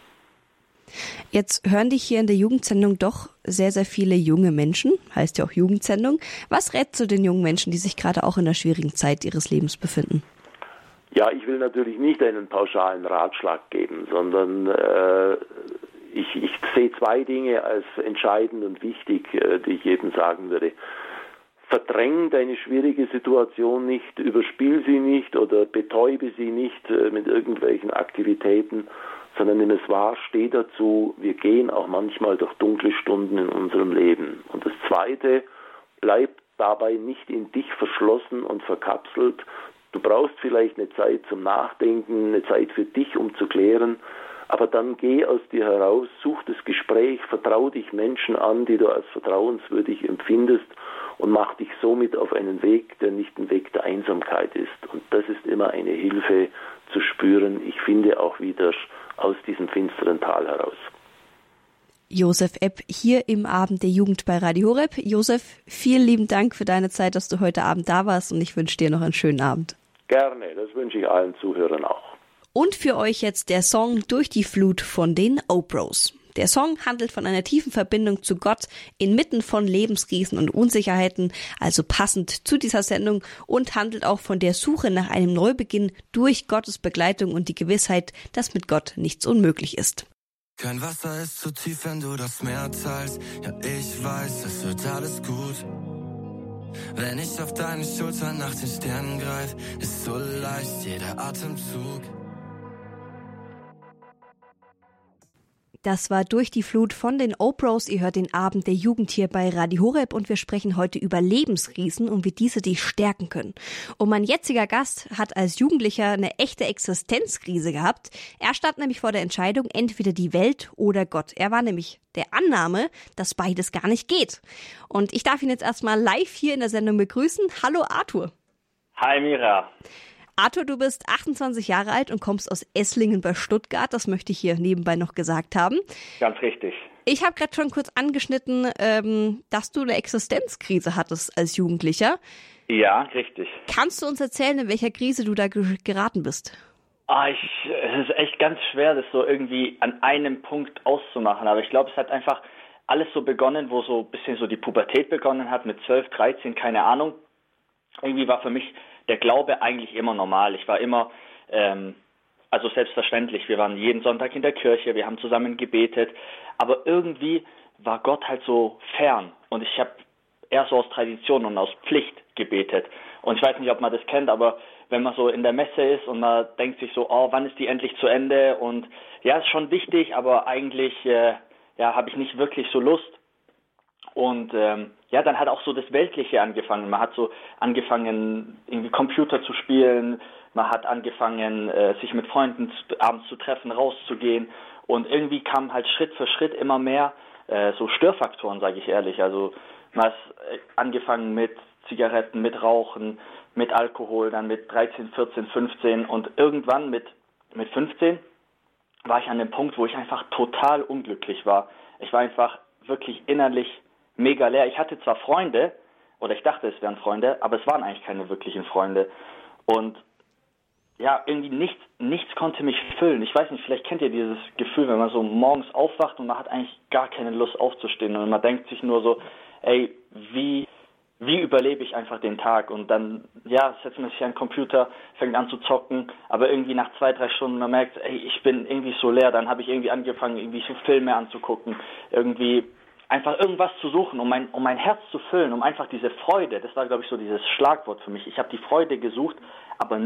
Jetzt hören dich hier in der Jugendsendung doch sehr, sehr viele junge Menschen, heißt ja auch Jugendsendung. Was rätst du den jungen Menschen, die sich gerade auch in einer schwierigen Zeit ihres Lebens befinden? Ja, ich will natürlich nicht einen pauschalen Ratschlag geben, sondern ich sehe zwei Dinge als entscheidend und wichtig, die ich jedem sagen würde. Verdräng deine schwierige Situation nicht, überspiel sie nicht oder betäube sie nicht mit irgendwelchen Aktivitäten, sondern nimm es wahr, steh dazu, wir gehen auch manchmal durch dunkle Stunden in unserem Leben. Und das Zweite, bleib dabei nicht in dich verschlossen und verkapselt. Du brauchst vielleicht eine Zeit zum Nachdenken, eine Zeit für dich, um zu klären, aber dann geh aus dir heraus, such das Gespräch, vertrau dich Menschen an, die du als vertrauenswürdig empfindest und mach dich somit auf einen Weg, der nicht ein Weg der Einsamkeit ist. Und das ist immer eine Hilfe zu spüren, ich finde auch wieder aus diesem finsteren Tal heraus. Josef Epp hier im Abend der Jugend bei Radio Horeb. Josef, vielen lieben Dank für deine Zeit, dass du heute Abend da warst und ich wünsche dir noch einen schönen Abend. Gerne, das wünsche ich allen Zuhörern auch. Und für euch jetzt der Song Durch die Flut von den Opros. Der Song handelt von einer tiefen Verbindung zu Gott inmitten von Lebenskrisen und Unsicherheiten, also passend zu dieser Sendung, und handelt auch von der Suche nach einem Neubeginn durch Gottes Begleitung und die Gewissheit, dass mit Gott nichts unmöglich ist. Kein Wasser ist zu tief, wenn du das Meer teilst. Ja, ich weiß, es wird alles gut. Wenn ich auf deine Schulter nach den Sternen greif, ist so leicht jeder Atemzug. Das war Durch die Flut von den Opros. Ihr hört den Abend der Jugend hier bei Radio Horeb und wir sprechen heute über Lebenskrisen und wie diese dich stärken können. Und mein jetziger Gast hat als Jugendlicher eine echte Existenzkrise gehabt. Er stand nämlich vor der Entscheidung, entweder die Welt oder Gott. Er war nämlich der Annahme, dass beides gar nicht geht. Und ich darf ihn jetzt erstmal live hier in der Sendung begrüßen. Hallo Arthur. Hi Mira. Arthur, du bist 28 Jahre alt und kommst aus Esslingen bei Stuttgart. Das möchte ich hier nebenbei noch gesagt haben. Ganz richtig. Ich habe gerade schon kurz angeschnitten, dass du eine Existenzkrise hattest als Jugendlicher. Ja, richtig. Kannst du uns erzählen, in welcher Krise du da geraten bist? Es ist echt ganz schwer, das so irgendwie an einem Punkt auszumachen. Aber ich glaube, es hat einfach alles so begonnen, wo so ein bisschen so die Pubertät begonnen hat, mit 12, 13, keine Ahnung. Irgendwie war für mich der Glaube eigentlich immer normal. Ich war immer, also selbstverständlich, wir waren jeden Sonntag in der Kirche, wir haben zusammen gebetet, aber irgendwie war Gott halt so fern und ich habe eher so aus Tradition und aus Pflicht gebetet. Und ich weiß nicht, ob man das kennt, aber wenn man so in der Messe ist und man denkt sich so, oh, wann ist die endlich zu Ende? Und ja, ist schon wichtig, aber eigentlich habe ich nicht wirklich so Lust. Und dann hat auch so das Weltliche angefangen. Man hat so angefangen, irgendwie Computer zu spielen. Man hat angefangen, sich mit Freunden abends zu treffen, rauszugehen. Und irgendwie kam halt Schritt für Schritt immer mehr so Störfaktoren, sage ich ehrlich. Also man hat angefangen mit Zigaretten, mit Rauchen, mit Alkohol, dann mit 13, 14, 15. Und irgendwann mit 15 war ich an dem Punkt, wo ich einfach total unglücklich war. Ich war einfach wirklich innerlich mega leer. Ich hatte zwar Freunde, oder ich dachte, es wären Freunde, aber es waren eigentlich keine wirklichen Freunde. Und ja, irgendwie nichts konnte mich füllen. Ich weiß nicht, vielleicht kennt ihr dieses Gefühl, wenn man so morgens aufwacht und man hat eigentlich gar keine Lust aufzustehen und man denkt sich nur so, ey, wie überlebe ich einfach den Tag? Und dann, setzt man sich an den Computer, fängt an zu zocken, aber irgendwie nach 2-3 Stunden, man merkt, ey, ich bin irgendwie so leer. Dann habe ich irgendwie angefangen, irgendwie so Filme anzugucken, irgendwie einfach irgendwas zu suchen, um mein Herz zu füllen, um einfach diese Freude, das war, glaube ich, so dieses Schlagwort für mich. Ich habe die Freude gesucht, aber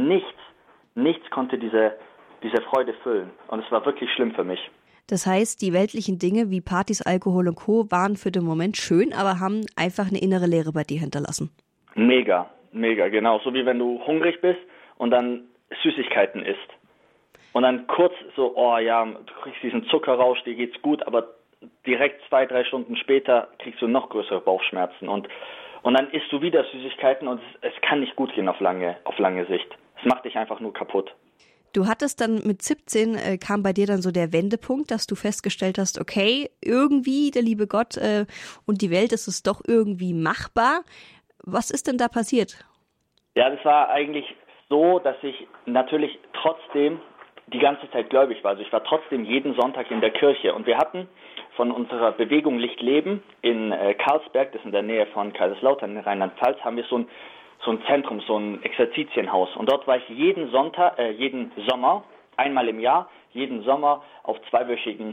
nichts konnte diese Freude füllen. Und es war wirklich schlimm für mich. Das heißt, die weltlichen Dinge wie Partys, Alkohol und Co. waren für den Moment schön, aber haben einfach eine innere Leere bei dir hinterlassen. Mega, genau. So wie wenn du hungrig bist und dann Süßigkeiten isst. Und dann kurz so, oh ja, du kriegst diesen Zuckerrausch, dir geht's gut, aber direkt 2-3 Stunden später kriegst du noch größere Bauchschmerzen. Und dann isst du wieder Süßigkeiten und es kann nicht gut gehen auf lange Sicht. Es macht dich einfach nur kaputt. Du hattest dann mit 17, kam bei dir dann so der Wendepunkt, dass du festgestellt hast, okay, irgendwie der liebe Gott und die Welt ist es doch irgendwie machbar. Was ist denn da passiert? Ja, das war eigentlich so, dass ich natürlich trotzdem die ganze Zeit gläubig war. Also ich war trotzdem jeden Sonntag in der Kirche und wir hatten von unserer Bewegung Licht Leben in Karlsberg, das ist in der Nähe von Kaiserslautern in Rheinland-Pfalz, haben wir so ein Zentrum, so ein Exerzitienhaus. Und dort war ich jeden Sommer, einmal im Jahr, jeden Sommer auf 2-wöchigen,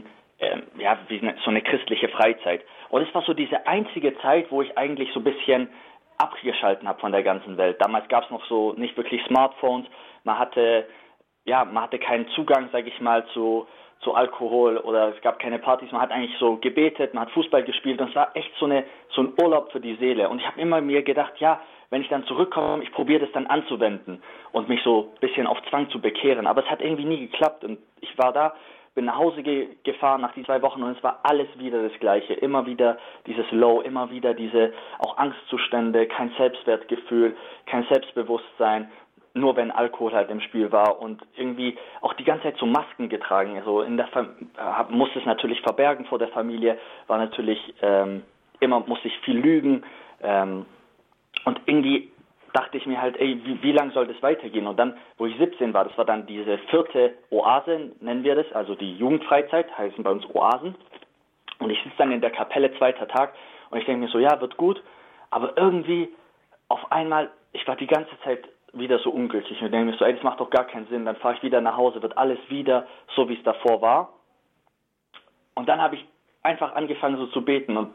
so eine christliche Freizeit. Und es war so diese einzige Zeit, wo ich eigentlich so ein bisschen abgeschalten habe von der ganzen Welt. Damals gab es noch so nicht wirklich Smartphones. Man hatte keinen Zugang, sage ich mal, zu Alkohol oder es gab keine Partys. Man hat eigentlich so gebetet, man hat Fußball gespielt und es war echt so ein Urlaub für die Seele. Und ich habe immer mir gedacht, ja, wenn ich dann zurückkomme, ich probiere das dann anzuwenden und mich so ein bisschen auf Zwang zu bekehren. Aber es hat irgendwie nie geklappt und ich war da, bin nach Hause gefahren nach die 2 Wochen und es war alles wieder das Gleiche. Immer wieder dieses Low, immer wieder diese auch Angstzustände, kein Selbstwertgefühl, kein Selbstbewusstsein, nur wenn Alkohol halt im Spiel war und irgendwie auch die ganze Zeit so Masken getragen. Also musste es natürlich verbergen vor der Familie, war natürlich musste ich viel lügen. Und irgendwie dachte ich mir halt, wie lang soll das weitergehen? Und dann, wo ich 17 war, das war dann diese 4. Oase, nennen wir das, also die Jugendfreizeit, heißen bei uns Oasen. Und ich sitze dann in der Kapelle, 2. Tag, und ich denke mir so, ja, wird gut, aber irgendwie auf einmal, ich war die ganze Zeit wieder so ungültig und denke mir so, das macht doch gar keinen Sinn, dann fahre ich wieder nach Hause, wird alles wieder so, wie es davor war. Und dann habe ich einfach angefangen so zu beten und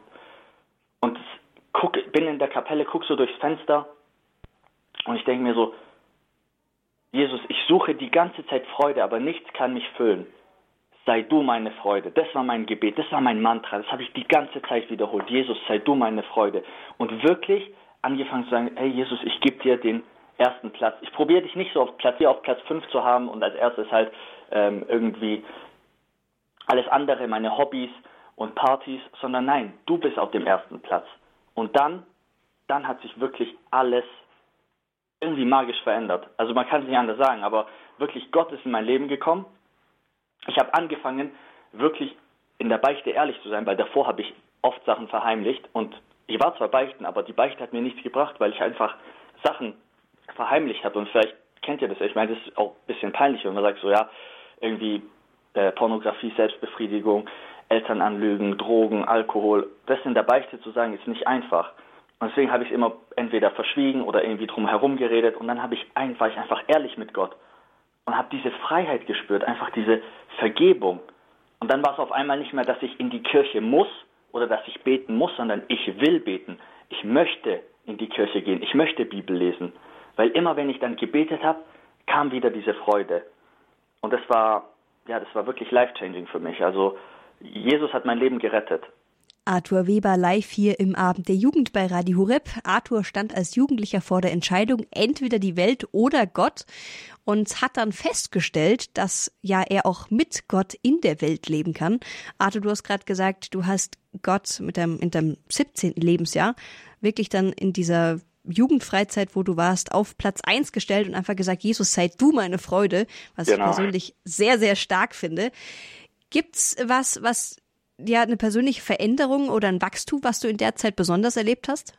bin in der Kapelle, gucke so durchs Fenster und ich denke mir so, Jesus, ich suche die ganze Zeit Freude, aber nichts kann mich füllen. Sei du meine Freude. Das war mein Gebet, das war mein Mantra, das habe ich die ganze Zeit wiederholt. Jesus, sei du meine Freude. Und wirklich angefangen zu sagen, hey Jesus, ich gebe dir den ersten Platz. Ich probiere dich nicht so auf Platz 5 zu haben und als erstes halt irgendwie alles andere, meine Hobbys und Partys, sondern nein, du bist auf dem ersten Platz. Und dann hat sich wirklich alles irgendwie magisch verändert. Also man kann es nicht anders sagen, aber wirklich Gott ist in mein Leben gekommen. Ich habe angefangen, wirklich in der Beichte ehrlich zu sein, weil davor habe ich oft Sachen verheimlicht und ich war zwar beichten, aber die Beichte hat mir nichts gebracht, weil ich einfach Sachen verheimlicht habe und vielleicht kennt ihr das, ich meine, das ist auch ein bisschen peinlich, wenn man sagt so, ja, irgendwie Pornografie, Selbstbefriedigung, Eltern anlügen, Drogen, Alkohol, das in der Beichte zu sagen, ist nicht einfach. Und deswegen habe ich es immer entweder verschwiegen oder irgendwie drum herum geredet und dann war ich einfach ehrlich mit Gott und habe diese Freiheit gespürt, einfach diese Vergebung. Und dann war es auf einmal nicht mehr, dass ich in die Kirche muss oder dass ich beten muss, sondern ich will beten. Ich möchte in die Kirche gehen, ich möchte Bibel lesen. Weil immer, wenn ich dann gebetet habe, kam wieder diese Freude. Und das war wirklich life-changing für mich. Also Jesus hat mein Leben gerettet. Arthur Weber live hier im Abend der Jugend bei Radio Horeb. Arthur stand als Jugendlicher vor der Entscheidung, entweder die Welt oder Gott und hat dann festgestellt, dass ja er auch mit Gott in der Welt leben kann. Arthur, du hast gerade gesagt, du hast Gott in deinem 17. Lebensjahr wirklich dann in dieser Jugendfreizeit, wo du warst, auf Platz 1 gestellt und einfach gesagt, Jesus, sei du meine Freude, was ich persönlich sehr, sehr stark finde. Gibt's was ja eine persönliche Veränderung oder ein Wachstum, was du in der Zeit besonders erlebt hast?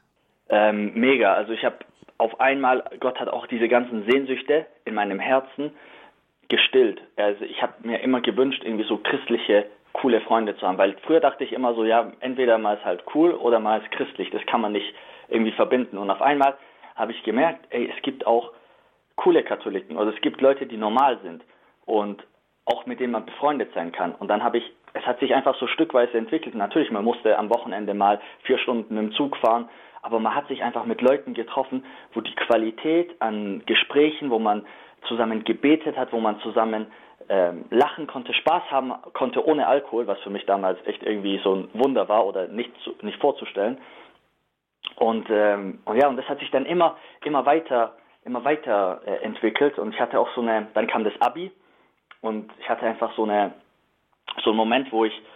Mega. Also ich habe auf einmal, Gott hat auch diese ganzen Sehnsüchte in meinem Herzen gestillt. Also ich habe mir immer gewünscht, irgendwie so christliche, coole Freunde zu haben, weil früher dachte ich immer so, ja, entweder mal ist halt cool oder mal ist christlich. Das kann man nicht irgendwie verbinden. Und auf einmal habe ich gemerkt, es gibt auch coole Katholiken oder es gibt Leute, die normal sind und auch mit denen man befreundet sein kann. Und dann es hat sich einfach so stückweise entwickelt. Natürlich, man musste am Wochenende mal 4 Stunden mit dem Zug fahren, aber man hat sich einfach mit Leuten getroffen, wo die Qualität an Gesprächen, wo man zusammen gebetet hat, wo man zusammen lachen konnte, Spaß haben konnte ohne Alkohol, was für mich damals echt irgendwie so ein Wunder war oder nicht vorzustellen. Und das hat sich dann immer weiter entwickelt und ich hatte auch dann kam das Abi und ich hatte einfach so einen Moment, wo ich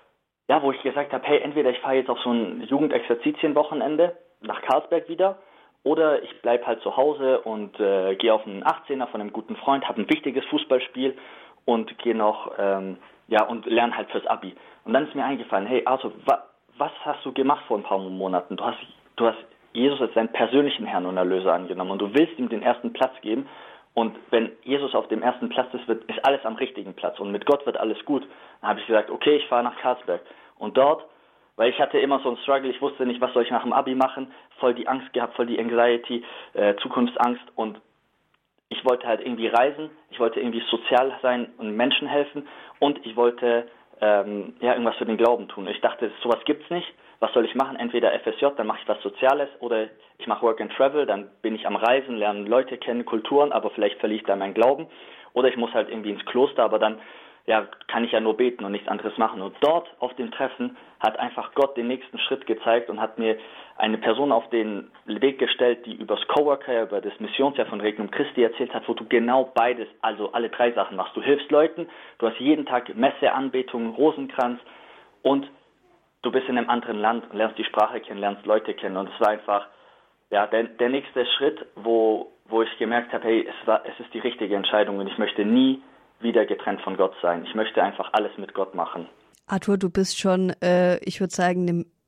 gesagt habe, hey, entweder ich fahre jetzt auf so ein Jugendexerzitienwochenende nach Karlsberg wieder oder ich bleibe halt zu Hause und gehe auf einen 18er von einem guten Freund, habe ein wichtiges Fußballspiel und gehe noch und lerne halt fürs Abi. Und dann ist mir eingefallen, hey Arthur, was hast du gemacht vor ein paar Monaten? Du hast Jesus als deinen persönlichen Herrn und Erlöser angenommen und du willst ihm den ersten Platz geben. Und wenn Jesus auf dem ersten Platz ist, ist alles am richtigen Platz und mit Gott wird alles gut. Dann habe ich gesagt, okay, ich fahre nach Karlsberg. Und dort, weil ich hatte immer so einen Struggle, ich wusste nicht, was soll ich nach dem Abi machen, voll die Angst gehabt, voll die Anxiety, Zukunftsangst und ich wollte halt irgendwie reisen, ich wollte irgendwie sozial sein und Menschen helfen und ich wollte irgendwas für den Glauben tun. Ich dachte, sowas gibt's nicht. Was soll ich machen? Entweder FSJ, dann mache ich was Soziales oder ich mache Work and Travel, dann bin ich am Reisen, lerne Leute kennen, Kulturen, aber vielleicht verliere ich da meinen Glauben. Oder ich muss halt irgendwie ins Kloster, aber dann kann ich ja nur beten und nichts anderes machen. Und dort auf dem Treffen hat einfach Gott den nächsten Schritt gezeigt und hat mir eine Person auf den Weg gestellt, die über das Coworker, über das Missionsjahr von Regnum Christi erzählt hat, wo du genau beides, also alle 3 Sachen machst. Du hilfst Leuten, du hast jeden Tag Messe, Anbetung, Rosenkranz und du bist in einem anderen Land und lernst die Sprache kennen, lernst Leute kennen. Und es war einfach der nächste Schritt, wo ich gemerkt habe, hey, es ist die richtige Entscheidung und ich möchte nie wieder getrennt von Gott sein. Ich möchte einfach alles mit Gott machen. Arthur, du bist schon, ich würde sagen,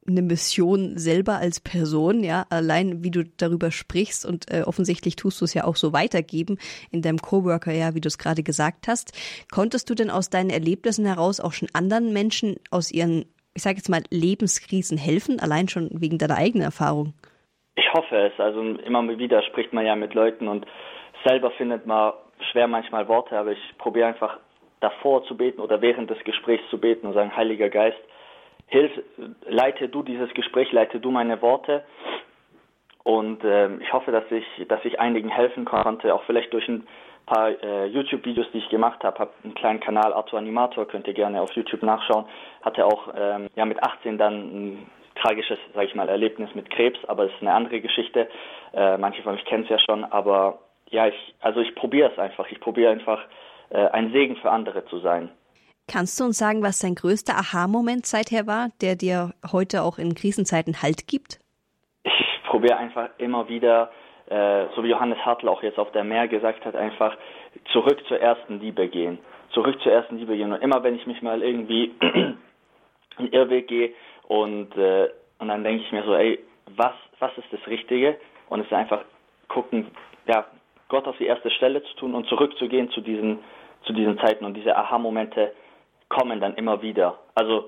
eine Mission selber als Person, ja, allein wie du darüber sprichst und offensichtlich tust du es ja auch so weitergeben in deinem Coworker, ja, wie du es gerade gesagt hast. Konntest du denn aus deinen Erlebnissen heraus auch schon anderen Menschen aus ihren, ich sage jetzt mal, Lebenskrisen helfen, allein schon wegen deiner eigenen Erfahrung? Ich hoffe es. Also immer wieder spricht man ja mit Leuten und selber findet man schwer manchmal Worte, aber ich probiere einfach davor zu beten oder während des Gesprächs zu beten und sagen, Heiliger Geist, hilf, leite du dieses Gespräch, leite du meine Worte. Und ich hoffe, dass ich einigen helfen konnte, auch vielleicht durch ein paar YouTube-Videos, die ich gemacht habe. Habe einen kleinen Kanal, Arthur Animator, könnt ihr gerne auf YouTube nachschauen. Hatte auch mit 18 dann ein tragisches, sage ich mal, Erlebnis mit Krebs, aber es ist eine andere Geschichte. Manche von euch kennen es ja schon, aber ja, ich probiere es einfach. Ich probiere einfach, ein Segen für andere zu sein. Kannst du uns sagen, was dein größter Aha-Moment seither war, der dir heute auch in Krisenzeiten Halt gibt? Ich probiere einfach immer wieder, so wie Johannes Hartl auch jetzt auf der Meer gesagt hat, einfach zurück zur ersten Liebe gehen. Zurück zur ersten Liebe gehen. Und immer wenn ich mich mal irgendwie einen Irrweg gehe und dann denke ich mir so, was ist das Richtige? Und es ist einfach gucken, ja, Gott auf die erste Stelle zu tun und zurückzugehen zu diesen Zeiten. Und diese Aha-Momente kommen dann immer wieder. Also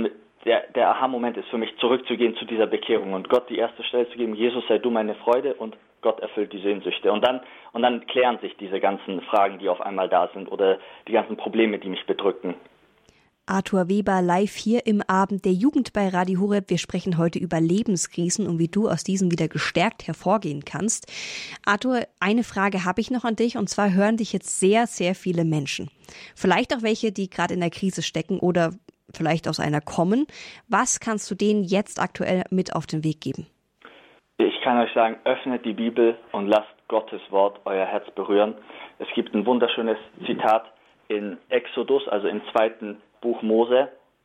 der Aha-Moment ist für mich, zurückzugehen zu dieser Bekehrung und Gott die erste Stelle zu geben, Jesus, sei du meine Freude, und Gott erfüllt die Sehnsüchte. Und dann klären sich diese ganzen Fragen, die auf einmal da sind, oder die ganzen Probleme, die mich bedrücken. Arthur Weber live hier im Abend der Jugend bei Radio Horeb. Wir sprechen heute über Lebenskrisen und wie du aus diesen wieder gestärkt hervorgehen kannst. Arthur, eine Frage habe ich noch an dich, und zwar hören dich jetzt sehr, sehr viele Menschen. Vielleicht auch welche, die gerade in der Krise stecken oder vielleicht aus einer kommen. Was kannst du denen jetzt aktuell mit auf den Weg geben? Ich kann euch sagen, öffnet die Bibel und lasst Gottes Wort euer Herz berühren. Es gibt ein wunderschönes Zitat in Exodus, also im 2. Buch Mose,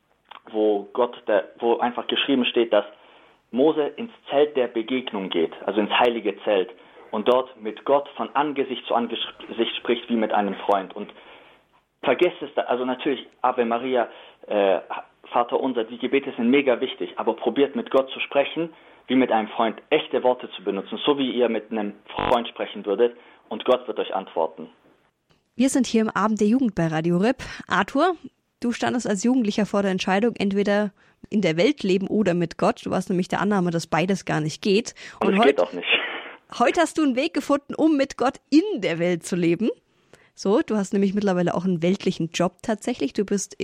wo einfach geschrieben steht, dass Mose ins Zelt der Begegnung geht, also ins heilige Zelt, und dort mit Gott von Angesicht zu Angesicht spricht wie mit einem Freund. Und vergesst es, also natürlich Ave Maria, Vater unser, die Gebete sind mega wichtig, aber probiert mit Gott zu sprechen, wie mit einem Freund, echte Worte zu benutzen, so wie ihr mit einem Freund sprechen würdet, und Gott wird euch antworten. Wir sind hier im Abend der Jugend bei Radio Horeb. Arthur, du standest als Jugendlicher vor der Entscheidung, entweder in der Welt leben oder mit Gott. Du warst nämlich der Annahme, dass beides gar nicht geht. Und es geht auch nicht. Heute hast du einen Weg gefunden, um mit Gott in der Welt zu leben. So, du hast nämlich mittlerweile auch einen weltlichen Job tatsächlich. Du bist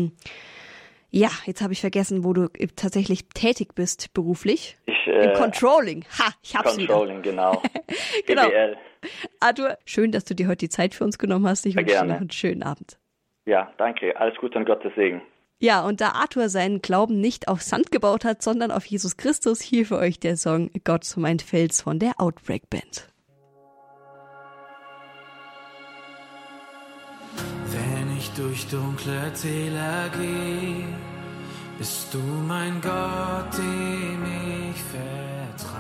jetzt habe ich vergessen, wo du tatsächlich tätig bist beruflich. Im Controlling. Ich hab's Controlling, wieder. Genau. Genau. BWL. Arthur, schön, dass du dir heute die Zeit für uns genommen hast. Ich wünsche dir noch einen schönen Abend. Ja, danke. Alles Gute und Gottes Segen. Ja, und da Arthur seinen Glauben nicht auf Sand gebaut hat, sondern auf Jesus Christus, hier für euch der Song Gott, mein Fels von der Outbreak Band. Wenn ich durch dunkle Täler gehe, bist du mein Gott, dem ich vertraue.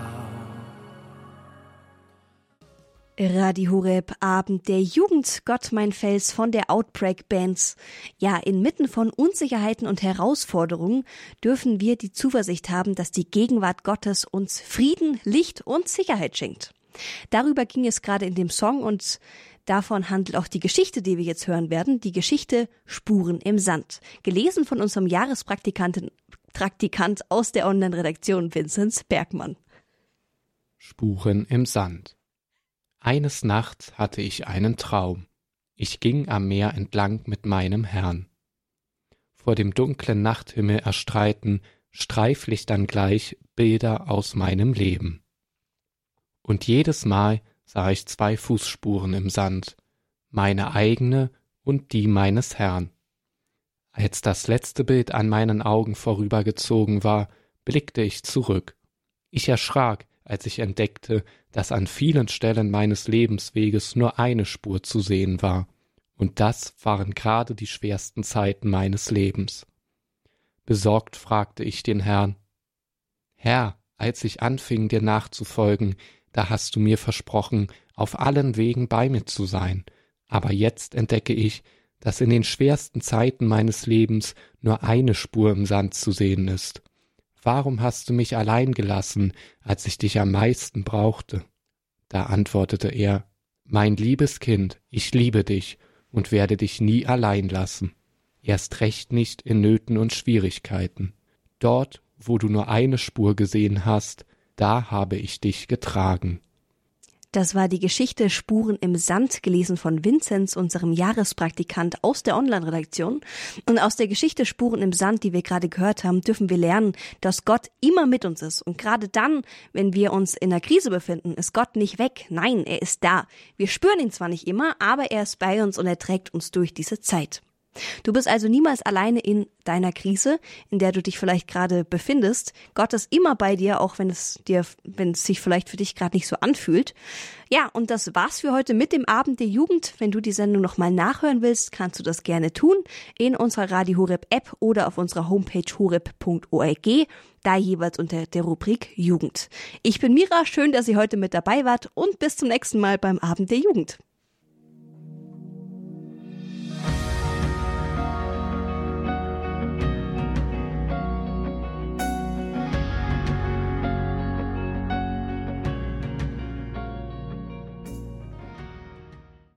Radio Horeb, Abend der Jugend, Gott mein Fels von der Outbreak Bands. Ja, inmitten von Unsicherheiten und Herausforderungen dürfen wir die Zuversicht haben, dass die Gegenwart Gottes uns Frieden, Licht und Sicherheit schenkt. Darüber ging es gerade in dem Song, und davon handelt auch die Geschichte, die wir jetzt hören werden, die Geschichte Spuren im Sand. Gelesen von unserem Jahrespraktikant aus der Online-Redaktion, Vinzenz Bergmann. Spuren im Sand. Eines Nachts hatte ich einen Traum. Ich ging am Meer entlang mit meinem Herrn. Vor dem dunklen Nachthimmel erstreiten Streiflichtern gleich Bilder aus meinem Leben. Und jedes Mal sah ich 2 Fußspuren im Sand, meine eigene und die meines Herrn. Als das letzte Bild an meinen Augen vorübergezogen war, blickte ich zurück. Ich erschrak, als ich entdeckte, dass an vielen Stellen meines Lebensweges nur eine Spur zu sehen war, und das waren gerade die schwersten Zeiten meines Lebens. Besorgt fragte ich den Herrn: Herr, als ich anfing, dir nachzufolgen, da hast du mir versprochen, auf allen Wegen bei mir zu sein, aber jetzt entdecke ich, dass in den schwersten Zeiten meines Lebens nur eine Spur im Sand zu sehen ist. warum hast du mich allein gelassen, als ich dich am meisten brauchte?« Da antwortete er: »Mein liebes Kind, ich liebe dich und werde dich nie allein lassen, erst recht nicht in Nöten und Schwierigkeiten. Dort, wo du nur eine Spur gesehen hast, da habe ich dich getragen.« Das war die Geschichte Spuren im Sand, gelesen von Vinzenz, unserem Jahrespraktikant aus der Online-Redaktion. Und aus der Geschichte Spuren im Sand, die wir gerade gehört haben, dürfen wir lernen, dass Gott immer mit uns ist. Und gerade dann, wenn wir uns in einer Krise befinden, ist Gott nicht weg. Nein, er ist da. Wir spüren ihn zwar nicht immer, aber er ist bei uns und er trägt uns durch diese Zeit. Du bist also niemals alleine in deiner Krise, in der du dich vielleicht gerade befindest. Gott ist immer bei dir, auch wenn es sich vielleicht für dich gerade nicht so anfühlt. Ja, und das war's für heute mit dem Abend der Jugend. Wenn du die Sendung nochmal nachhören willst, kannst du das gerne tun in unserer Radio Horeb App oder auf unserer Homepage horeb.org, da jeweils unter der Rubrik Jugend. Ich bin Mira, schön, dass ihr heute mit dabei wart und bis zum nächsten Mal beim Abend der Jugend.